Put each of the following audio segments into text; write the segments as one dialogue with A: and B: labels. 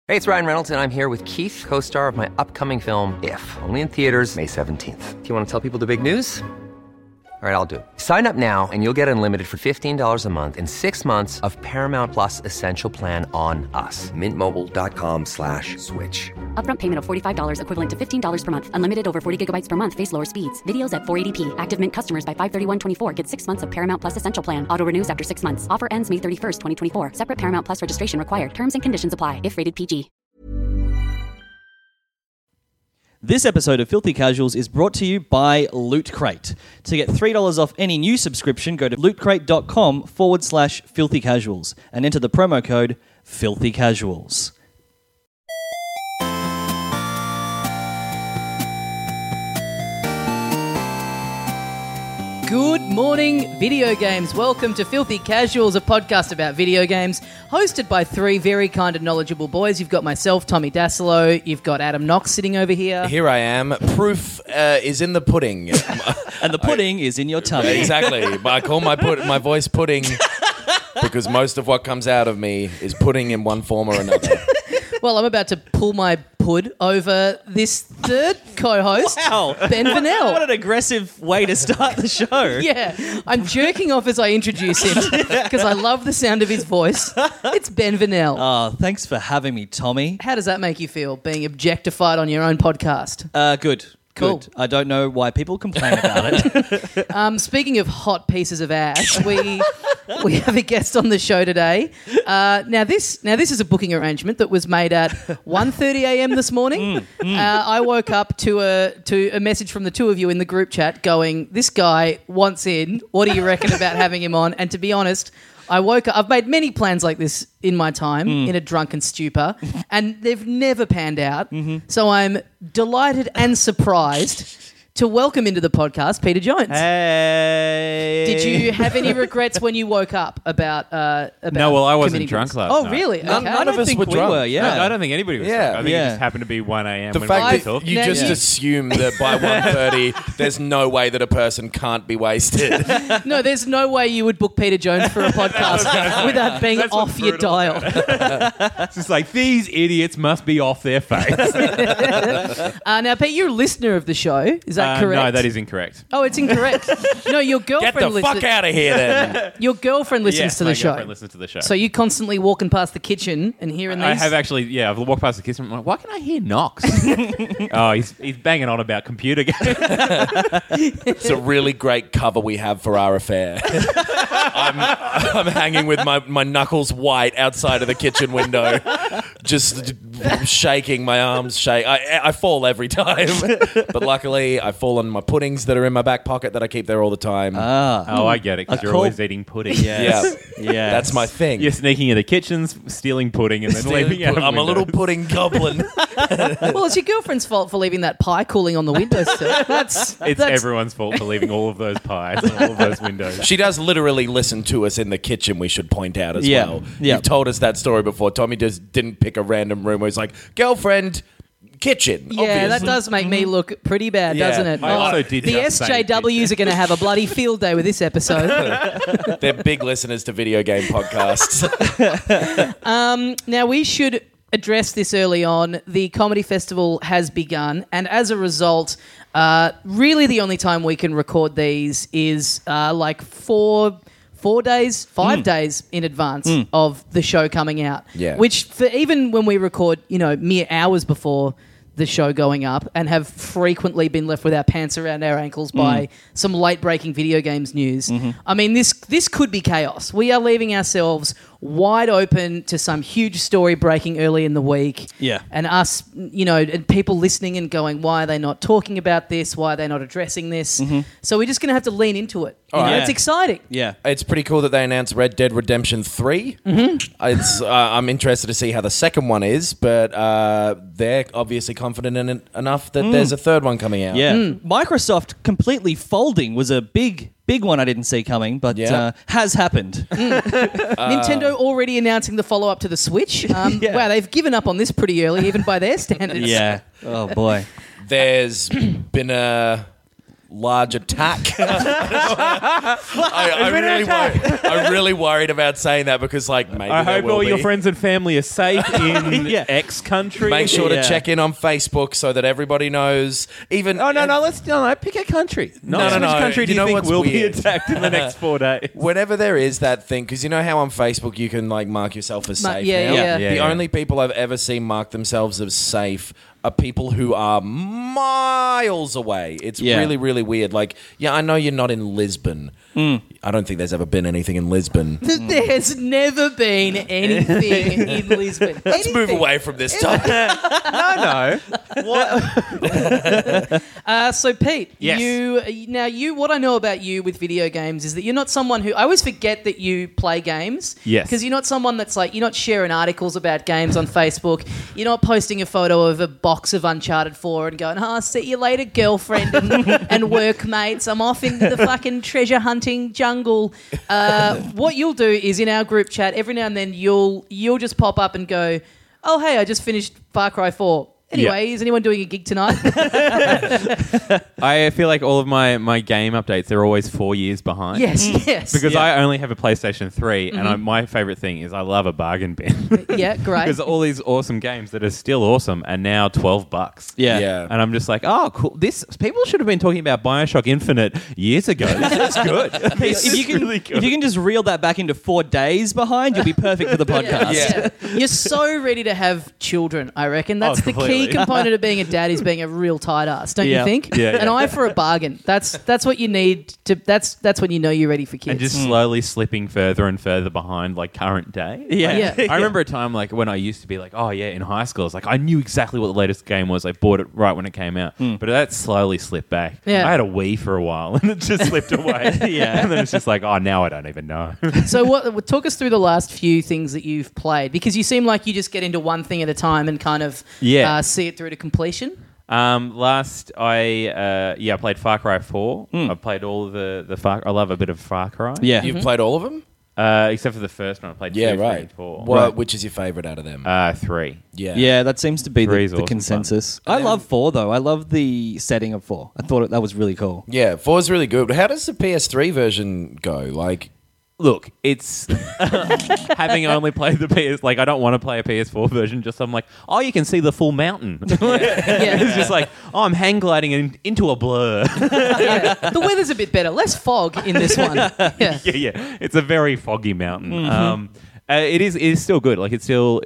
A: Hey, it's Ryan Reynolds, and I'm here with Keith, co-star of my upcoming film, If, only in theaters May 17th. Do you want to tell people the big news? All right, I'll do it. Sign up now and you'll get unlimited for $15 a month and 6 months of Paramount Plus Essential Plan on us. MintMobile.com/switch.
B: Upfront payment of $45 equivalent to $15 per month. Unlimited over 40 gigabytes per month. Face lower speeds. Videos at 480p. Active Mint customers by 531.24 get 6 months of Paramount Plus Essential Plan. Auto renews after 6 months. Offer ends May 31st, 2024. Separate Paramount Plus registration required. Terms and conditions apply if rated PG.
C: This episode of Filthy Casuals is brought to you by Loot Crate. To get $3 off any new subscription, go to lootcrate.com/Filthy Casuals and enter the promo code Filthy Casuals.
D: Good morning, video games. Welcome to Filthy Casuals, a podcast about video games, hosted by three very kind and knowledgeable boys. You've got myself, Tommy Dasilo. You've got Adam Knox sitting over here.
E: Here I am. Proof is in the pudding.
C: And the pudding is in your tummy.
E: Exactly. I call my voice pudding because most of what comes out of me is pudding in one form or another.
D: Well, I'm about to pull my pud over this third co-host,
C: Wow.
D: Ben Vanel.
C: What an aggressive way to start the show.
D: Yeah, I'm jerking off as I introduce him because I love the sound of his voice. It's Ben Vanel.
C: Oh, thanks for having me, Tommy.
D: How does that make you feel, being objectified on your own podcast?
C: Good.
D: Cool.
C: Good. I don't know why people complain about it.
D: Speaking of hot pieces of ash, we have a guest on the show today. Now this is a booking arrangement that was made at 1:30 a.m. this morning. I woke up to a message from the two of you in the group chat going, "This guy wants in. What do you reckon about having him on?" And to be honest, I woke up. I've made many plans like this in my time in a drunken stupor, and they've never panned out. So I'm delighted and surprised to welcome into the podcast Peter Jones.
C: Hey.
D: Did you have any regrets when you woke up about
F: No, well, I wasn't
D: committing
F: drunk
D: drugs?
F: last
D: Oh,
F: night.
D: really?
E: None
D: Okay.
E: of us
C: think
E: were
C: we
E: drunk.
C: were, yeah.
F: No, I don't think anybody was
E: Yeah.
F: drunk. I think
C: Yeah.
F: it just happened to be 1 a.m.
E: The
F: when
E: fact
F: we
E: that
F: talked.
E: you
D: Now-
E: just
D: Yeah.
E: assume that by 1:30 there's no way that a person can't be wasted.
D: No, there's no way you would book Peter Jones for a podcast without being
F: That's
D: off
F: what's
D: your
F: brutal.
D: dial.
F: It's just like, these idiots must be off their face.
D: Now, Pete, you're a listener of the show. Is that correct?
F: No, that is incorrect.
D: Oh, it's incorrect. No, your
E: Get
D: girlfriend
E: the fuck out of here then.
D: Your girlfriend listens
F: Yes,
D: to
F: my
D: the show.
F: girlfriend listens to the show.
D: So you constantly walking past the kitchen and hearing these.
F: I have actually, I've walked past the kitchen. I'm like, why can I hear Knox? Oh, he's banging on about computer games.
E: It's a really great cover we have for our affair. I'm hanging with my knuckles white outside of the kitchen window, just shaking, my arms shake. I fall every time, but luckily I fall on my puddings that are in my back pocket that I keep there all the time.
F: Oh, I get it, because you're always eating pudding.
C: Yes.
E: Yeah,
C: Yes.
E: that's my thing.
F: You're sneaking into kitchens, stealing pudding, and then leaving out of
E: I'm a little
F: windows.
E: pudding goblin.
D: Well, it's your girlfriend's fault for leaving that pie cooling on the windowsill.
F: It's
D: that's
F: everyone's fault for leaving all of those pies and all of those windows.
E: She does literally listen to us in the kitchen, we should point out as
C: Yeah.
E: well.
C: Yeah.
E: You've told us that story before. Tommy just didn't pick a random room where he's like, girlfriend, kitchen.
D: Yeah,
E: obviously.
D: that does make me look pretty bad,
E: Yeah.
D: doesn't it?
F: I also did
D: The
F: just say
D: SJWs are going to have a bloody field day with this episode.
E: They're big listeners to video game podcasts.
D: Now, we should address this early on. The comedy festival has begun, and as a result, really the only time we can record these is like 5 days in advance of the show coming out.
E: Yeah.
D: Which, for even when we record, mere hours before the show going up, and have frequently been left with our pants around our ankles by some late-breaking video games news. I mean, this could be chaos. We are leaving ourselves wide open to some huge story breaking early in the week.
C: Yeah.
D: And us, and people listening and going, why are they not talking about this? Why are they not addressing this? So we're just going to have to lean into it.
C: right.
D: It's exciting.
C: Yeah.
E: It's pretty cool that they announced Red Dead Redemption 3. I'm interested to see how the second one is, but they're obviously confident in it enough that there's a third one coming out.
C: Yeah. Microsoft completely folding was a big one I didn't see coming, but
E: Yeah.
C: has happened.
D: Nintendo already announcing the follow-up to the Switch. Wow, they've given up on this pretty early, even by their standards.
C: Yeah. Oh, boy.
E: There's been a large attack. I'm really worried about saying that because, like, maybe
F: I
E: there
F: hope
E: will
F: all your
E: be.
F: friends and family are safe in
C: Yeah.
F: X country.
E: Make sure
C: Yeah.
E: to check in on Facebook so that everybody knows. Even
F: Oh no, pick a country.
E: No,
F: Which
E: no.
F: country do
E: You
F: you
E: know
F: think
E: what's
F: will
E: weird?
F: be attacked in the next 4 days?
E: Whenever there is that thing, because you know how on Facebook you can like mark yourself as safe.
D: yeah,
E: now?
D: yeah.
E: The only people I've ever seen mark themselves as safe are people who are miles away. It's
C: Yeah.
E: really, really weird. Like, yeah, I know you're not in Lisbon. I don't think there's ever been anything in Lisbon.
D: There's never been anything in Lisbon.
E: Let's move away from this topic.
F: No.
D: So Pete,
F: Yes.
D: what I know about you with video games is that you're not someone who I always forget that you play games.
F: Yes.
D: Because you're not someone that's like you're not sharing articles about games on Facebook. You're not posting a photo of a box of Uncharted 4 and going, see you later, girlfriend and workmates. I'm off into the fucking treasure hunting jungle. What you'll do is in our group chat every now and then you'll just pop up and go, oh hey, I just finished Far Cry 4. Anyway, is anyone doing a gig tonight?
F: I feel like all of my game updates, they're always 4 years behind.
D: Yes.
F: Because I only have a PlayStation 3, and my favorite thing is I love a bargain bin.
D: Yeah, great.
F: Because all these awesome games that are still awesome are now $12.
C: Yeah.
F: And I'm just like, oh, cool. People should have been talking about BioShock Infinite years ago. This is good.
C: If you can just reel that back into 4 days behind, you'll be perfect for the podcast.
D: Yeah. You're so ready to have children, I reckon. That's the
F: completely.
D: key component of being a dad is being a real tight ass, don't
C: Yeah.
D: you think?
F: Yeah,
D: An
F: yeah.
D: eye for a bargain. That's what you need to that's when you know you're ready for kids.
F: And just slowly slipping further and further behind, like, current day.
C: Yeah.
D: Yeah.
F: I remember a time, like, when I used to be like, oh, yeah, in high school, it's like, I knew exactly what the latest game was. I bought it right when it came out. But that slowly slipped back.
D: Yeah.
F: I had a Wii for a while, and it just slipped away.
C: Yeah.
F: And then it's just like, oh, now I don't even know.
D: So talk us through the last few things that you've played, because you seem like you just get into one thing at a time and kind of see it through to completion.
F: Last, I played Far Cry 4. I played all of the Far. I love a bit of Far Cry.
C: Yeah.
E: You've played all of them?
F: Except for the first one. I played 2,
E: Yeah,
F: 3,
E: right.
F: and 4.
E: Well, which is your favourite out of them?
F: 3.
C: Yeah, that seems to be
F: Three is
C: the
F: awesome
C: consensus. I love 4, though. I love the setting of 4. I thought that was really cool.
E: Yeah, 4 is really good. But how does the PS3 version go? Like,
F: Look, it's having only played the PS. Like, I don't want to play a PS4 version. Just I'm like, oh, you can see the full mountain. It's just like, oh, I'm hang gliding into a blur.
D: Yeah. The weather's a bit better. Less fog in this one. Yeah.
F: yeah. It's a very foggy mountain. It is still good. Like,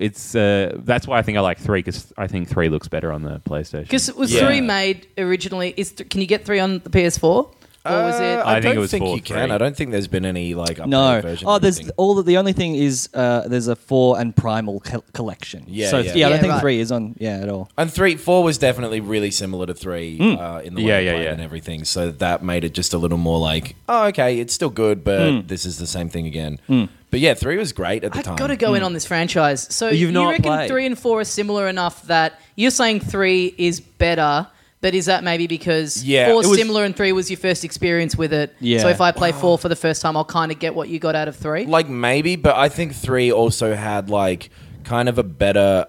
F: that's why I think I like 3, because I think 3 looks better on the PlayStation.
D: Because was
E: Yeah.
D: 3 made originally? Can you get 3 on the PS4? Or was it?
F: I think
E: don't
F: it was
E: think
F: 4,
E: you can.
F: 3.
E: I don't think there's been any like updated
C: No.
E: version.
C: Oh,
E: of
C: there's
E: anything.
C: the only thing is there's a 4 and Primal collection.
E: Yeah,
C: So
E: yeah.
C: I don't
D: Yeah,
C: think
D: right.
C: 3 is on at all.
E: And 4 was definitely really similar to 3 in the way it played and everything. So that made it just a little more like, oh, okay, it's still good, but this is the same thing again. But yeah, 3 was great at the time.
D: I've got to go in on this franchise. So
F: You've
D: you
F: not
D: reckon
F: played.
D: 3 and 4 are similar enough that you're saying 3 is better, but is that maybe because
E: Yeah,
D: 4
E: it was-
D: similar and 3 was your first experience with it?
C: Yeah.
D: So if I play 4 for the first time, I'll kind of get what you got out of 3?
E: Like maybe, but I think 3 also had like kind of a better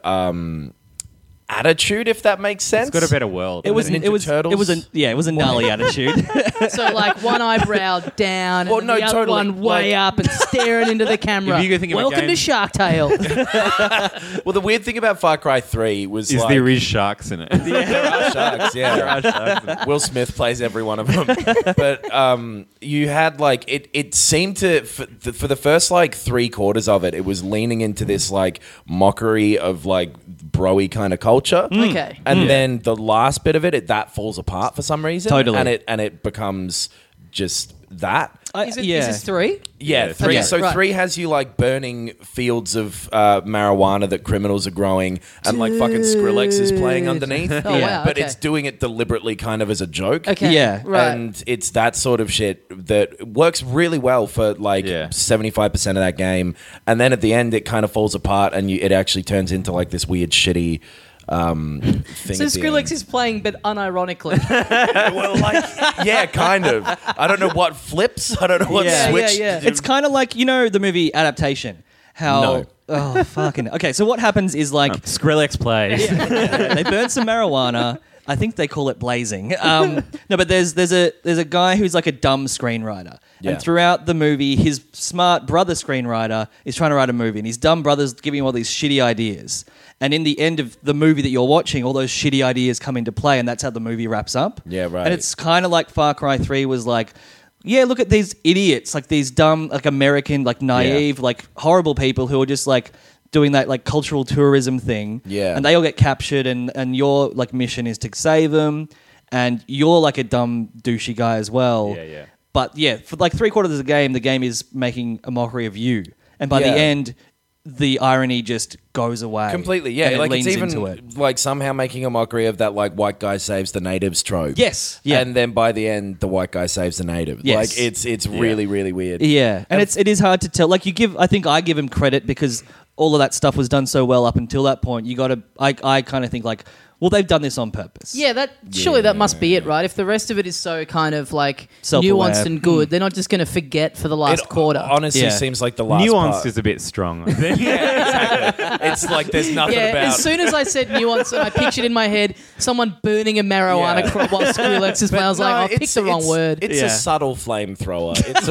E: attitude, if that makes sense.
F: It's got a better world.
C: It was
E: Ninja Turtles?
C: it was a gnarly attitude.
D: So like one eyebrow down
E: Well,
D: and
E: no,
D: the other
E: totally.
D: one way
E: Like-
D: up and staring into the camera.
F: If you could think of a
D: Welcome
F: game-
D: to Shark Tale.
E: Well, the weird thing about Far Cry 3 was
F: is
E: like,
F: there is sharks in it.
E: there are sharks, yeah.
F: There are sharks in it.
E: Will Smith plays every one of them. But you had like it seemed to for the first like 3/4 of it, it was leaning into this like mockery of like bro-y kind of culture.
D: Okay.
E: And then the last bit of it that falls apart for some reason.
C: Totally.
E: And it becomes just that.
D: Is this 3?
E: Yeah, 3.
D: Okay,
E: So
D: right.
E: 3 has you like burning fields of marijuana that criminals are growing, and like fucking Skrillex is playing underneath.
D: Oh, wow,
E: But
D: okay.
E: it's doing it deliberately, kind of as a joke.
D: Okay.
C: Yeah.
D: Right.
E: And it's that sort of shit that works really well for like 75% of that game, and then at the end it kind of falls apart, and it actually turns into like this weird shitty thing.
D: So
E: at the
D: Skrillex
E: end.
D: is playing, but unironically.
E: Well, like yeah, kind of. I don't know what flips. I don't know what
C: Yeah.
E: switch.
D: Yeah.
C: It's kind of like, the movie Adaptation. How
E: No.
C: Oh fucking. Okay, so what happens is like
F: Skrillex plays.
C: they burn some marijuana. I think they call it blazing. No, but there's a guy who's like a dumb screenwriter.
E: Yeah.
C: And throughout the movie, his smart brother screenwriter is trying to write a movie, and his dumb brother's giving him all these shitty ideas. And in the end of the movie that you're watching, all those shitty ideas come into play, and that's how the movie wraps up.
E: Yeah, right.
C: And it's kind of like Far Cry 3 was like, yeah, look at these idiots, like these dumb, like American, like naive, like horrible people who are just like doing that like cultural tourism thing.
E: Yeah.
C: And they all get captured, and your like mission is to save them, and you're like a dumb douchey guy as well.
F: Yeah, yeah.
C: But yeah, for like 3/4 of the game is making a mockery of you, and by the
E: Yeah.
C: end, the irony just goes away
E: Completely, yeah.
C: and it
E: Like
C: leans
E: it's
C: into
E: even
C: it.
E: like somehow making a mockery of that like white guy saves the natives trope.
C: Yes, yeah.
E: And then by the end, the white guy saves the native.
C: Yes.
E: Like it's really, really weird.
C: Yeah, and it is hard to tell. Like I think I give him credit because all of that stuff was done so well up until that point. I kind of think like, well, they've done this on purpose.
D: Yeah, surely that must be it, right? If the rest of it is so kind of like
C: Self-aware.
D: nuanced and good, they're not just going to forget for the last quarter.
E: Honestly,
C: Yeah.
E: seems like the last
F: Nuanced
E: part.
F: is a bit strong, I think.
E: It's like there's nothing
D: Yeah,
E: about.
D: as soon as I said nuance, and I pictured in my head someone burning a marijuana
E: Yeah.
D: crop while Skrillex is playing. I was like, I picked the wrong word.
E: It's
C: Yeah.
E: a subtle flamethrower. It's a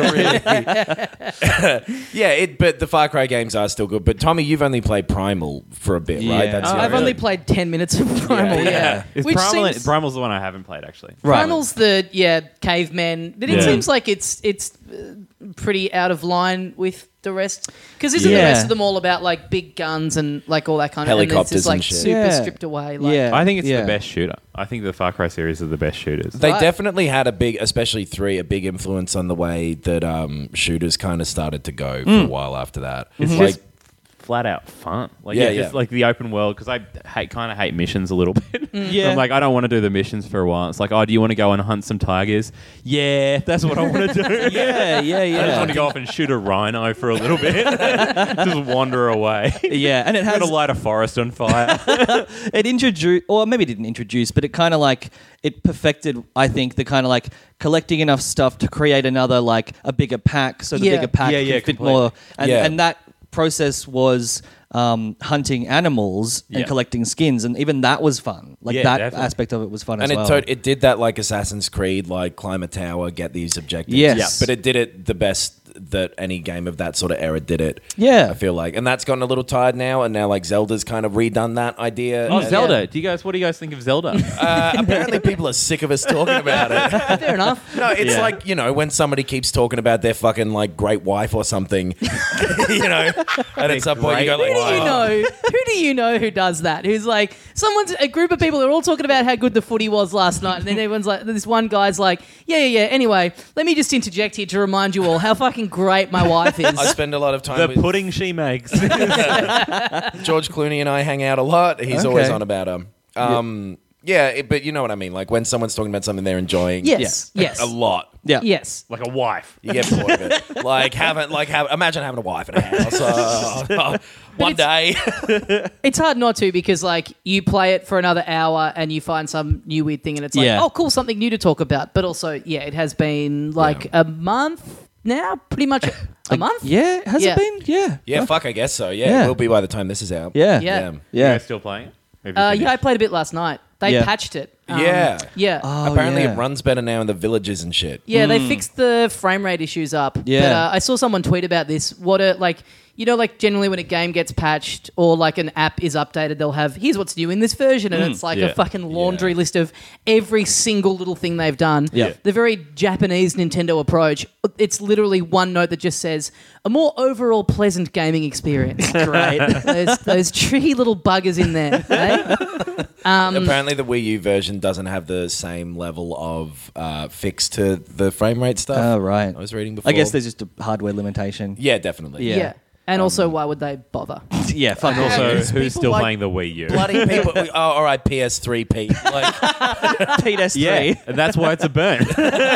E: really but the Far Cry games are still good. But Tommy, you've only played Primal for a bit, right?
C: Yeah.
E: your-
D: I've only played 10 minutes of Primal, yeah.
F: Is
D: Which
F: Primal,
D: seems-
F: Primal's the one I haven't played, actually.
C: Right.
D: Primal's the caveman. But it
F: Yeah.
D: seems like it's pretty out of line with the rest. Because isn't the
C: Yeah.
D: rest of them all about like big guns and like all that kind of
E: Helicopters
D: and it's just, like
E: and shit.
D: super
C: Yeah.
D: stripped away? Like,
C: Yeah.
F: I think it's
C: Yeah.
F: the best shooter. I think the Far Cry series are the best shooters.
E: They
D: Right.
E: definitely had a big, especially 3, a big influence on the way that shooters kind of started to go for a while after that.
F: It's
E: like,
F: just flat out fun. Like
E: Yeah,
F: just
E: yeah.
F: like the open world, because I kind of hate missions a little bit.
C: Yeah.
F: I'm like, I don't want to do the missions for a while. It's like, oh, do you want to go and hunt some tigers? Yeah, that's what I want to do.
C: Yeah, yeah,
F: I just want
C: yeah.
F: to go off and shoot a rhino for a little bit. Just wander away.
C: Yeah, and it
F: Got
C: has
F: to light a forest on fire.
C: it introduced, or maybe it didn't introduce, but it kind of like it perfected. I think the kind of like collecting enough stuff to create another like a bigger pack, so the
D: Yeah.
C: bigger pack
F: Yeah,
C: can
F: yeah,
C: fit
F: completely.
C: more,
E: Yeah.
C: and that process was hunting animals and
F: Yeah.
C: collecting skins, and even that was fun. Like
F: Yeah,
C: that
F: definitely.
C: aspect of it was fun
E: and
C: as well.
E: it did that like Assassin's Creed, like climb a tower, get these objectives.
C: Yes. Yeah.
E: But it did it the best that any game of that sort of era did it.
C: Yeah.
E: I feel like. And that's gotten a little tired now, and now like Zelda's kind of redone that idea.
F: Oh,
E: And,
F: Zelda. What do you guys think of Zelda?
E: apparently people are sick of us talking about it.
D: fair enough.
E: No, it's
F: Yeah.
E: like, when somebody keeps talking about their fucking like great wife or something, and at some point you go like,
D: Who do you know who does that? Who's like, a group of people are all talking about how good the footy was last night, and then everyone's like, this one guy's like, yeah. Anyway, let me just interject here to remind you all how fucking great my wife is.
E: I spend a lot of time
F: The
E: with
F: pudding she makes.
E: George Clooney and I hang out a lot. He's
C: Okay.
E: always on about him. But you know what I mean. Like when someone's talking about something they're enjoying.
D: Yes.
E: A lot.
C: yeah,
D: Yes.
F: Like a wife.
E: You get bored of it. Imagine having a wife in a house. One day.
D: It's hard not to because, like, you play it for another hour and you find some new weird thing and it's like,
C: Yeah.
D: oh, cool, something new to talk about. But also, yeah, it has been like a month now, pretty much a month?
C: Yeah, has
D: Yeah.
C: it been? Yeah,
E: Yeah, fuck, I guess so. Yeah,
C: Yeah.
E: it will be by the time this is out.
C: yeah,
D: Yeah.
F: You
C: yeah.
F: guys still playing it? Have you
D: Yeah,
F: finished?
D: I played a bit last night. They
C: Yeah.
D: patched it.
E: Yeah.
D: Yeah.
C: Oh,
E: Apparently
C: yeah.
E: it runs better now in the villages and shit.
D: Yeah, they fixed the frame rate issues up.
C: Yeah.
D: But I saw someone tweet about this. Like generally when a game gets patched or like an app is updated, they'll have, here's what's new in this version. And it's like
F: Yeah.
D: a fucking laundry list of every single little thing they've done.
C: Yeah.
D: The very Japanese Nintendo approach, it's literally one note that just says, a more overall pleasant gaming experience. Great. those tricky little buggers in there. Eh?
E: Apparently the Wii U version doesn't have the same level of fix to the frame rate stuff.
C: Oh, right.
E: I was reading before.
C: I guess there's just a hardware limitation.
E: Yeah, definitely.
C: Yeah.
D: Yeah. And also, why would they bother?
C: Yeah, fuck.
F: Also,
E: There's
F: who's
E: people
F: still
E: like
F: playing the Wii U?
E: Bloody people. Oh, all right, PS3, Pete. Like,
C: Pete S3.
F: Yeah, and that's why it's a burn.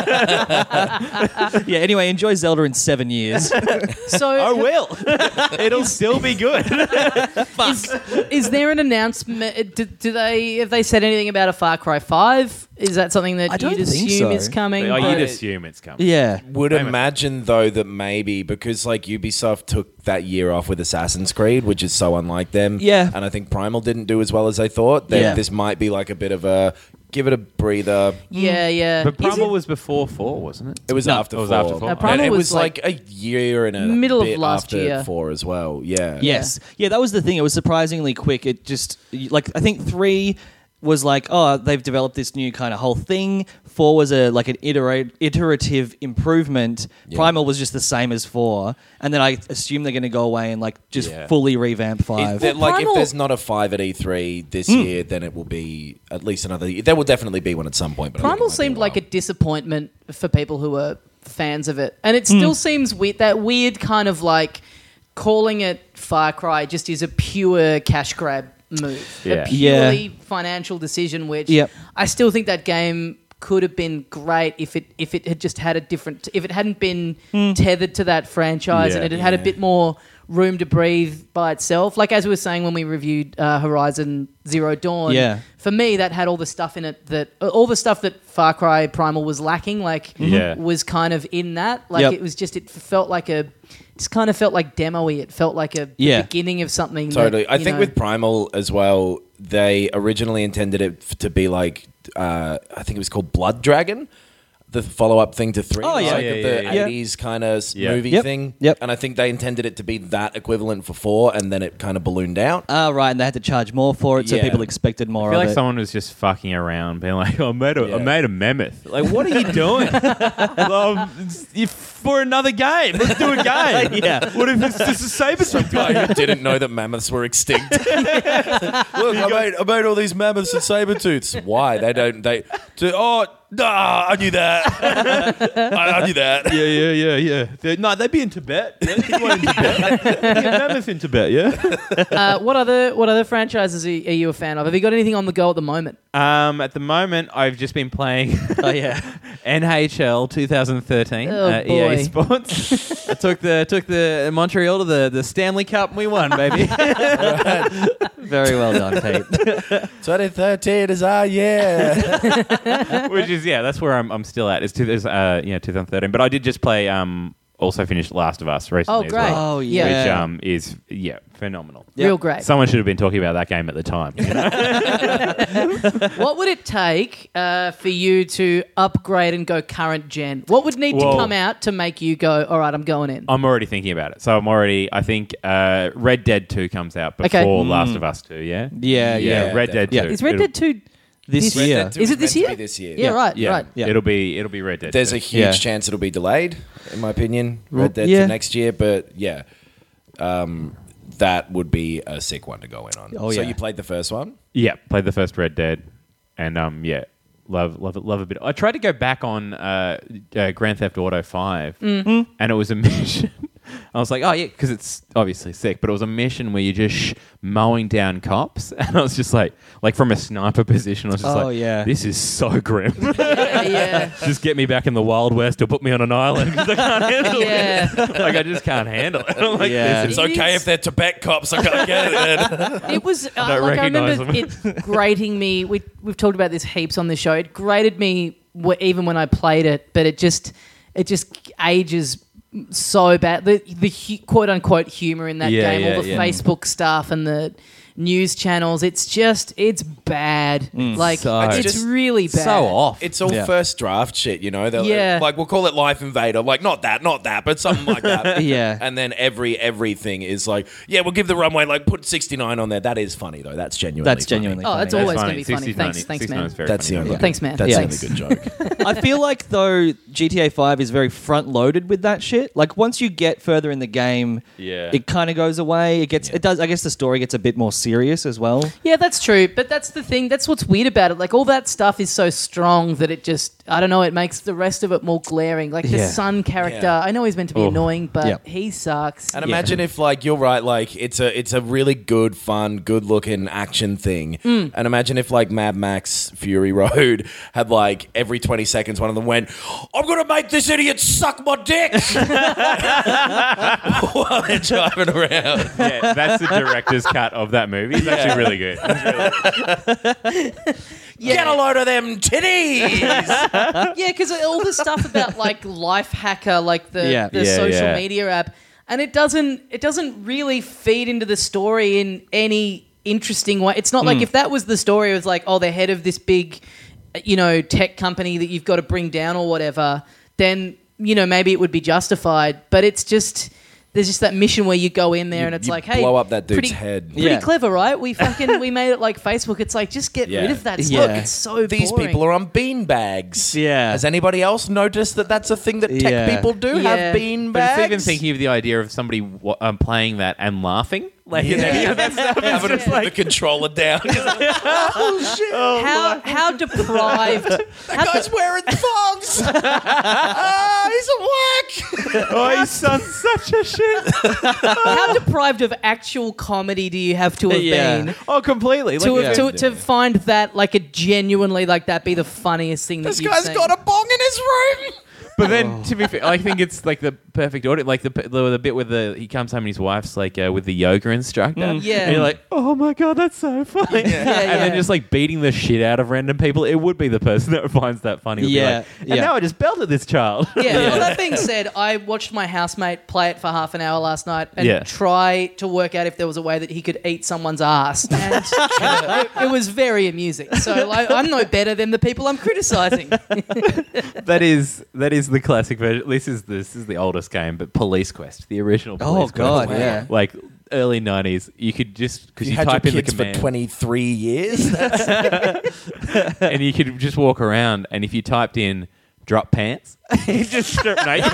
C: Yeah, anyway, enjoy Zelda in 7 years.
D: So,
C: will.
F: It'll still be good.
D: is there an announcement? Have they said anything about a Far Cry 5? Is that something that
C: I don't
D: you'd
C: think
D: assume
C: so.
D: is coming?
F: Oh,
D: But-
F: you'd assume it's coming.
C: Yeah.
E: would imagine though that maybe because like Ubisoft took that year off with Assassin's Creed, which is so unlike them.
C: Yeah.
E: And I think Primal didn't do as well as they thought. That
C: Yeah.
E: this might be like a bit of a give it a breather.
D: Yeah.
F: But
D: Is
F: Primal
D: it
F: was before 4, wasn't it?
E: It was after
F: it was
E: 4.
F: after 4.
D: Primal
E: And it
D: was
E: was like a year and a
D: middle of
E: bit
D: last
E: after
D: year.
E: 4 as well. Yeah.
C: Yes. Yeah, that was the thing. It was surprisingly quick. It just, like, I think 3 was like, oh, they've developed this new kind of whole thing. 4 was an iterative improvement.
E: Yeah.
C: Primal was just the same as 4. And then I assume they're going to go away and, like, just
F: Yeah.
C: fully revamp 5.
E: If
D: Primal-
E: there's not a 5 at E3 this year, then it will be at least another year. There will definitely be one at some point. But I think it
D: Primal
E: might be
D: seemed
E: a
D: like a
E: while.
D: disappointment for people who are fans of it. And it still seems weird, that weird kind of like calling it Far Cry just is a pure cash grab move.
F: Yeah.
D: A purely financial decision, which
C: Yep.
D: I still think that game could have been great if it had just had a different, if it hadn't been tethered to that franchise and
F: Yeah.
D: it had had a bit more room to breathe by itself. Like as we were saying when we reviewed Horizon Zero Dawn,
C: Yeah.
D: for me that had all the stuff in it that all the stuff that Far Cry Primal was lacking, like
F: Yeah.
D: was kind of in that. Like
C: Yep.
D: it was just, it felt like just kind of felt like demo-y. It felt like the
C: Yeah.
D: beginning of something.
E: Totally.
D: That,
E: I
D: you
E: think
D: know-
E: with Primal as well, they originally intended it to be like, I think it was called Blood Dragon, the follow-up thing to 3.
C: Oh, yeah.
E: like
F: Yeah,
E: the
F: yeah, yeah.
E: 80s kind of
F: Yeah.
E: movie
C: Yep.
E: thing.
C: Yep.
E: And I think they intended it to be that equivalent for 4, and then it kind of ballooned out.
C: Right, and they had to charge more for it, so
E: Yeah.
C: people expected more
F: I feel
C: of
F: like
C: it.
F: someone was just fucking around, being like, "I made
E: Yeah.
F: a mammoth." Like, what are you doing? For another game, let's do a game.
C: Yeah.
F: What if it's just a saber tooth
E: I didn't know that mammoths were extinct. Look, I made all these mammoths and saber tooths. Why? I knew that. I knew that.
F: Yeah. No, they'd be in Tibet. Yeah, they'd be in Tibet. Mammoth in Tibet, yeah.
D: what other franchises are you a fan of? Have you got anything on the go at the moment?
F: At the moment, I've just been playing NHL 2013
D: Oh, boy.
F: EA Sports. I took the Montreal to the Stanley Cup and we won, baby.
C: Very well done, Pete.
E: 2013 is our year.
F: Which is that's where I'm still at. It's 2013. But I did just play. Also finished Last of Us recently.
D: Oh,
F: as
D: great.
F: well,
C: Oh, yeah.
F: which is phenomenal.
D: Real great.
F: Someone should have been talking about that game at the time. You know?
D: What would it take for you to upgrade and go current gen? What would need to
F: Well-
D: come out to make you go, all right, I'm going in?
F: I'm already thinking about it. So I think Red Dead 2 comes out before
D: Okay.
F: Last of Us 2, yeah?
C: Yeah.
F: Red Dead 2.
C: Yeah.
D: Is Red
F: It'll-
D: Dead 2
C: This
D: Red
C: year.
E: Dead 2
D: Is it this
E: meant to
D: year?
E: be this year.
D: Yeah, right,
F: Yeah,
D: right.
C: Yeah.
F: It'll be Red Dead.
E: There's
F: 2.
E: a huge
C: Yeah.
E: chance it'll be delayed, in my opinion. Red Dead
C: yeah.
E: to next year, but that would be a sick one to go in on.
C: Oh,
E: so
C: yeah.
E: you played the first one?
F: Yeah, played the first Red Dead, and love a bit. I tried to go back on Grand Theft Auto 5, and it was a mission. I was like, oh yeah, because it's obviously sick, but it was a mission where you're just mowing down cops, and I was just like from a sniper position. I was just
C: Oh, yeah.
F: this is so grim.
D: Yeah.
F: Just get me back in the Wild West or put me on an island because I can't handle
D: Yeah.
F: it. Like I just can't handle it. I'm like,
C: Yeah.
F: this
E: It's
F: is-
E: okay if they're Tibet cops. I can't get it. Then.
D: It was
F: don't
D: I
F: recognise
D: remember it grating me. We've talked about this heaps on the show. It grated me even when I played it, but it just ages so bad. The quote unquote humor in that
F: Yeah,
D: game, all the
F: yeah.
D: Facebook stuff and the news channels. It's bad. Like
F: So-
D: it's
E: Just
D: really bad.
F: so off.
E: It's all
C: Yeah.
E: first draft shit, you know?
D: Yeah.
E: Like, we'll call it Life Invader. Like, not that, but something like that.
C: Yeah.
E: And then everything is like, yeah, we'll give the runway, like, put 69 on there. That is funny, though. That's genuinely
C: That's
E: funny.
C: genuinely
D: Oh,
C: funny.
D: it's always
F: That's
D: going to be funny.
F: 69
D: Thanks,
F: 69
D: man.
F: is very
E: That's the
F: funny.
E: only
D: Thanks, man.
E: That's the
D: Thanks.
E: only good joke.
C: I feel like though GTA 5 is very front loaded with that shit. Like once you get further in the game,
F: Yeah.
C: it kind of goes away. It does. I guess the story gets a bit more serious as well.
D: Yeah, that's true. But that's the thing. That's what's weird about it. Like, all that stuff is so strong that it just, I don't know, it makes the rest of it more glaring. Like, the
C: Yeah.
D: son character,
E: Yeah.
D: I know he's meant to be annoying, but
C: Yeah.
D: he sucks.
E: And imagine if, like, you're right, like, it's a really good, fun, good-looking action thing. And imagine if, like, Mad Max Fury Road had, like, every 20 seconds one of them went, I'm going to make this idiot suck my dick! While they're driving around.
F: Yeah, that's the director's cut of that movie. It's actually really good. It's really good.
E: Get a load of them titties!
D: Yeah, because all the stuff about, like, Life Hacker, like the
C: Yeah.
F: Yeah,
D: social
F: yeah.
D: media app, and it doesn't really feed into the story in any interesting way. It's not like if that was the story, it was like, oh, they're head of this big tech company that you've got to bring down or whatever, then, maybe it would be justified. But it's just... There's just that mission where you go in there and it's
E: you
D: like, hey,
E: blow up that dude's head.
D: Pretty
C: Yeah.
D: clever, right? We made it like Facebook. It's like, just get rid of that stuff.
C: Yeah.
D: It's so
E: These
D: boring.
E: people are on bean bags.
C: Yeah.
E: Has anybody else noticed that that's a thing that tech
C: Yeah.
E: people do?
D: Yeah.
E: Have bean
F: But
E: bags?
F: it's even thinking of the idea of somebody playing that and laughing. Like, and any of that stuff. It's
E: Having
F: just
E: the controller down. Oh shit!
D: How deprived?
E: That guy's wearing thongs. He's a whack.
F: oh, his son's such a shit.
D: How deprived of actual comedy do you have to have been
F: Oh, completely.
D: to find that like a genuinely like that be the funniest thing that
E: This
D: you've
E: guy's
D: seen?
E: got a bong in his room.
F: But then, to be fair, I think it's like the perfect audio. Like the bit where he comes home and his wife's like with the yoga instructor.
D: Yeah.
F: And you're like, oh my God, that's so funny.
D: Yeah,
F: And then just like beating the shit out of random people. It would be the person that finds that funny. Would be
C: Yeah,
F: like, and
C: yeah.
F: now I just belted this child.
D: Yeah. Well, that being said, I watched my housemate play it for half an hour last night and
F: Yeah.
D: try to work out if there was a way that he could eat someone's ass. And it was very amusing. So like, I'm no better than the people I'm criticising.
F: That is the classic version. This is the oldest game, but Police Quest, the original Police
C: Oh, God,
F: Quest.
C: yeah.
F: Like early 90s, you could just, because
E: You
F: you
E: had your
F: type in the
E: kids
F: command.
E: for 23 years.
F: And you could just walk around, and if you typed in drop pants, you just strip naked.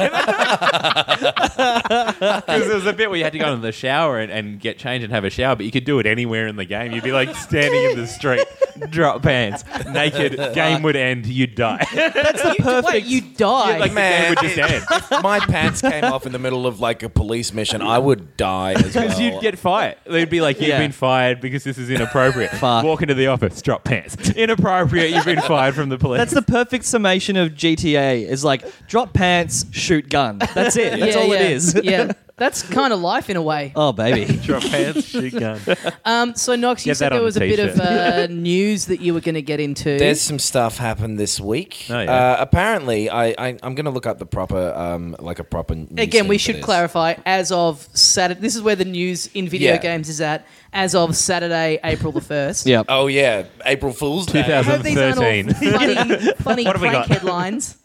F: Because there was a bit where you had to go into the shower and get changed and have a shower, but you could do it anywhere in the game. You'd be like standing in the street, drop pants, naked, game would end, you'd die.
C: That's the perfect.
D: Wait, you die.
F: Like the game would just end.
E: If my pants came off in the middle of like a police mission, I would die as well.
F: Because you'd get fired. They'd be like, you've
C: Yeah.
F: been fired because this is inappropriate.
C: Fuck.
F: Walk into the office, drop pants. Inappropriate, you've been fired from the police.
C: That's the perfect summation of GTA. Is like drop pants, shoot gun. That's it. That's all it is.
D: Yeah. That's kind of life in a way.
C: Oh baby.
F: drop pants, shoot gun.
D: So, Knox, you
F: Get
D: said
F: that
D: there
F: on
D: was a
F: the
D: bit of
F: t-shirt.
D: news that you were going to get into.
E: There's some stuff happened this week.
F: Oh, yeah.
E: Apparently, I'm going to look up the proper, like a proper news
D: Again,
E: thing
D: we
E: for
D: should
E: this.
D: clarify, as of Saturday, this is where the news in video
E: Yeah.
D: games is at, as of Saturday, April the 1st.
C: Yep.
E: Oh, yeah. April Fool's Day.
F: 2000.
D: I hope these aren't all
F: 2013.
D: funny
F: What have we
D: prank
F: got?
D: headlines.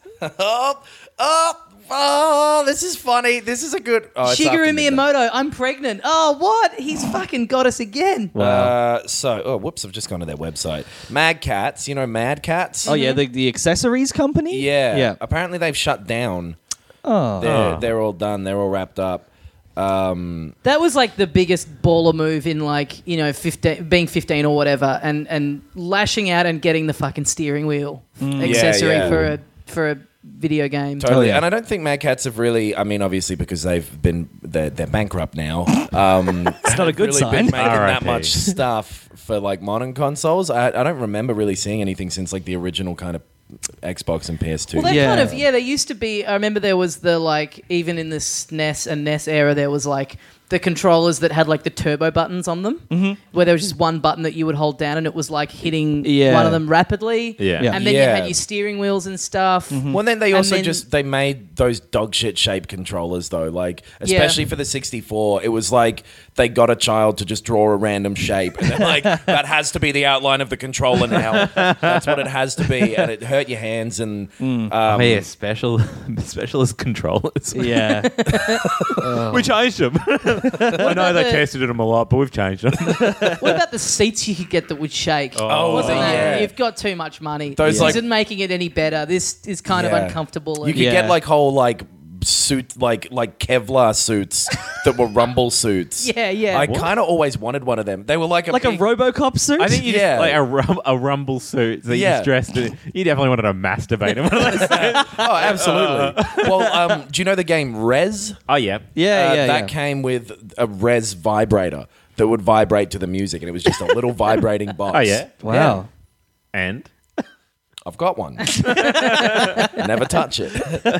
E: Oh, this is funny. This is a good... Oh, it's after
D: Shigeru
E: midnight.
D: Miyamoto, I'm pregnant. Oh, what? He's fucking got us again.
E: Whoops, I've just gone to their website. Mad Cats, you know Mad Cats?
C: Oh yeah, the accessories company.
E: Yeah.
C: Yeah.
E: Apparently they've shut down.
C: Oh.
E: They're all done. They're all wrapped up.
D: That was like the biggest baller move in like, 15, being 15 or whatever and lashing out and getting the fucking steering wheel accessory
E: yeah.
D: for a video game.
E: Totally.
C: yeah.
E: And I don't think Mad Cats have really, I mean, obviously because they're bankrupt now. It's
C: not a good
E: really
C: sign.
E: been making that
F: R.I.P.
E: much stuff for like modern consoles. I don't remember really seeing anything since like the original kind of Xbox and PS2.
D: Well, they
C: Yeah.
D: kind of, there used to be, I remember there was the like, even in the SNES and NES era, there was like the controllers that had like the turbo buttons on them, where there was just one button that you would hold down and it was like hitting
C: Yeah.
D: one of them rapidly.
F: Yeah.
C: Yeah.
D: And then you
E: Yeah.
D: had your steering wheels and stuff.
E: Well, then they
D: And
E: also
D: then-
E: they made those dog shit shaped controllers though, like especially for the 64. It was like they got a child to just draw a random shape, and they're like, that has to be the outline of the controller now. That's what it has to be, and it hurt your hands. And
F: yeah, specialist controllers.
C: Yeah.
F: We changed them. I know they
D: the-
F: tested them a lot, but we've changed them.
D: What about the seats you could get that would shake?
E: Oh,
D: Wasn't that?
E: yeah.
D: You've got too much money.
E: Those,
D: This
E: like-
D: isn't making it any better. This is kind of
E: Yeah.
D: uncomfortable.
E: you could
C: Yeah.
E: get like whole like suit like Kevlar suits that were rumble suits.
D: Yeah.
E: I kind of always wanted one of them. They were like a
C: Like
E: big,
C: a RoboCop suit.
F: I think you
E: Yeah.
F: just like a rumble suit that
E: Yeah.
F: you dressed in. You definitely wanted to masturbate in one of those things.
E: Oh, absolutely. Well, do you know the game Rez?
F: Oh, yeah.
C: Yeah.
E: That came with a Res vibrator that would vibrate to the music, and it was just a little vibrating box.
F: Oh, yeah.
C: Wow.
F: And?
E: I've got one. Never touch it.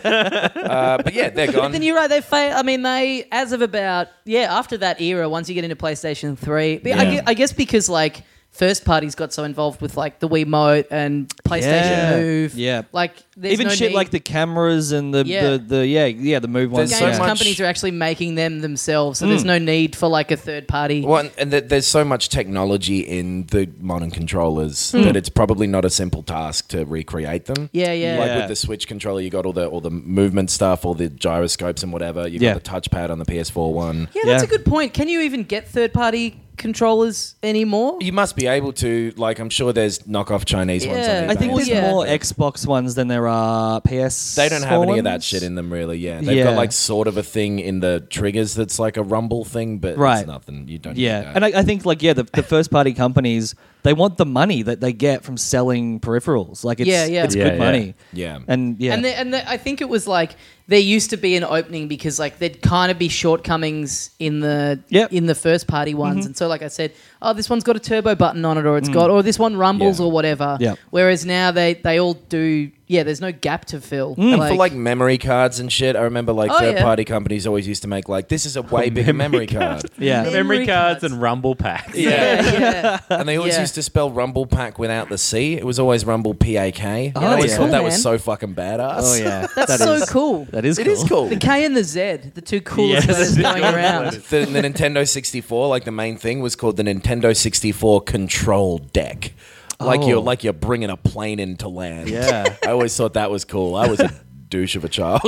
E: But yeah, they're gone.
D: Then you're right. They as of about after that era, once you get into PlayStation 3, I guess because like first parties got so involved with like the Wiimote and PlayStation Move.
C: Yeah.
D: Like there's
C: Even
D: no
C: shit
D: need.
C: like the cameras and the
D: Yeah.
C: the Move ones.
E: There's so
D: games
E: much-
D: companies are actually making them themselves, so there's no need for like a third party.
E: Well, and there's so much technology in the modern controllers that it's probably not a simple task to recreate them.
D: Yeah, yeah.
E: Like
C: Yeah.
E: with the Switch controller, you got all the movement stuff, all the gyroscopes and whatever. You got
C: Yeah.
E: the touchpad on the PS4 one.
D: Yeah, that's
C: Yeah.
D: a good point. Can you even get third party controllers anymore?
E: You must be able to. Like, I'm sure there's knockoff Chinese ones.
D: Yeah.
E: On eBay.
C: I think
D: Well,
C: there's
D: yeah.
C: more Xbox ones than there are PS.
E: They don't have any of that
C: ones.
E: shit in them, really. Yeah, they've
C: Yeah.
E: got like sort of a thing in the triggers that's like a rumble thing, but
C: Right.
E: it's nothing. You don't. need
C: Yeah,
E: that.
C: and I think like the first party companies, they want the money that they get from selling peripherals. Like it's
D: Yeah, yeah.
C: it's
F: Yeah,
C: good
F: yeah.
C: money.
E: Yeah.
C: and yeah,
D: And I think it was like there used to be an opening because like there'd kind of be shortcomings in the
C: Yep.
D: in the first party ones, and so like I said, oh, this one's got a turbo button on it, or it's got, or this one rumbles
E: Yeah.
D: or whatever.
C: Yep.
D: Whereas now they all do. Yeah, there's no gap to fill.
E: And for like memory cards and shit, I remember like
D: Oh,
E: third
D: yeah.
E: party companies always used to make like, this is a way bigger memory card.
C: yeah.
D: Memory
F: Memory cards
D: cards.
F: and rumble packs.
D: yeah.
E: And they always
D: Yeah.
E: used to spell Rumble Pack without the C. It was always Rumble PAK.
D: Oh,
E: I always
D: yeah.
E: thought that
D: Cool,
E: was
D: man.
E: so fucking badass.
C: Oh yeah,
D: That's
C: That
D: so
C: is-
D: cool.
C: That is
E: It
C: cool.
E: is cool.
D: The K and the Z, the two coolest
F: Yes.
D: letters going around.
E: The Nintendo 64, like the main thing, was called the Nintendo 64 Control Deck. Like
C: Oh.
E: you're bringing a plane into land.
C: Yeah.
E: I always thought that was cool. I was a douche of a child.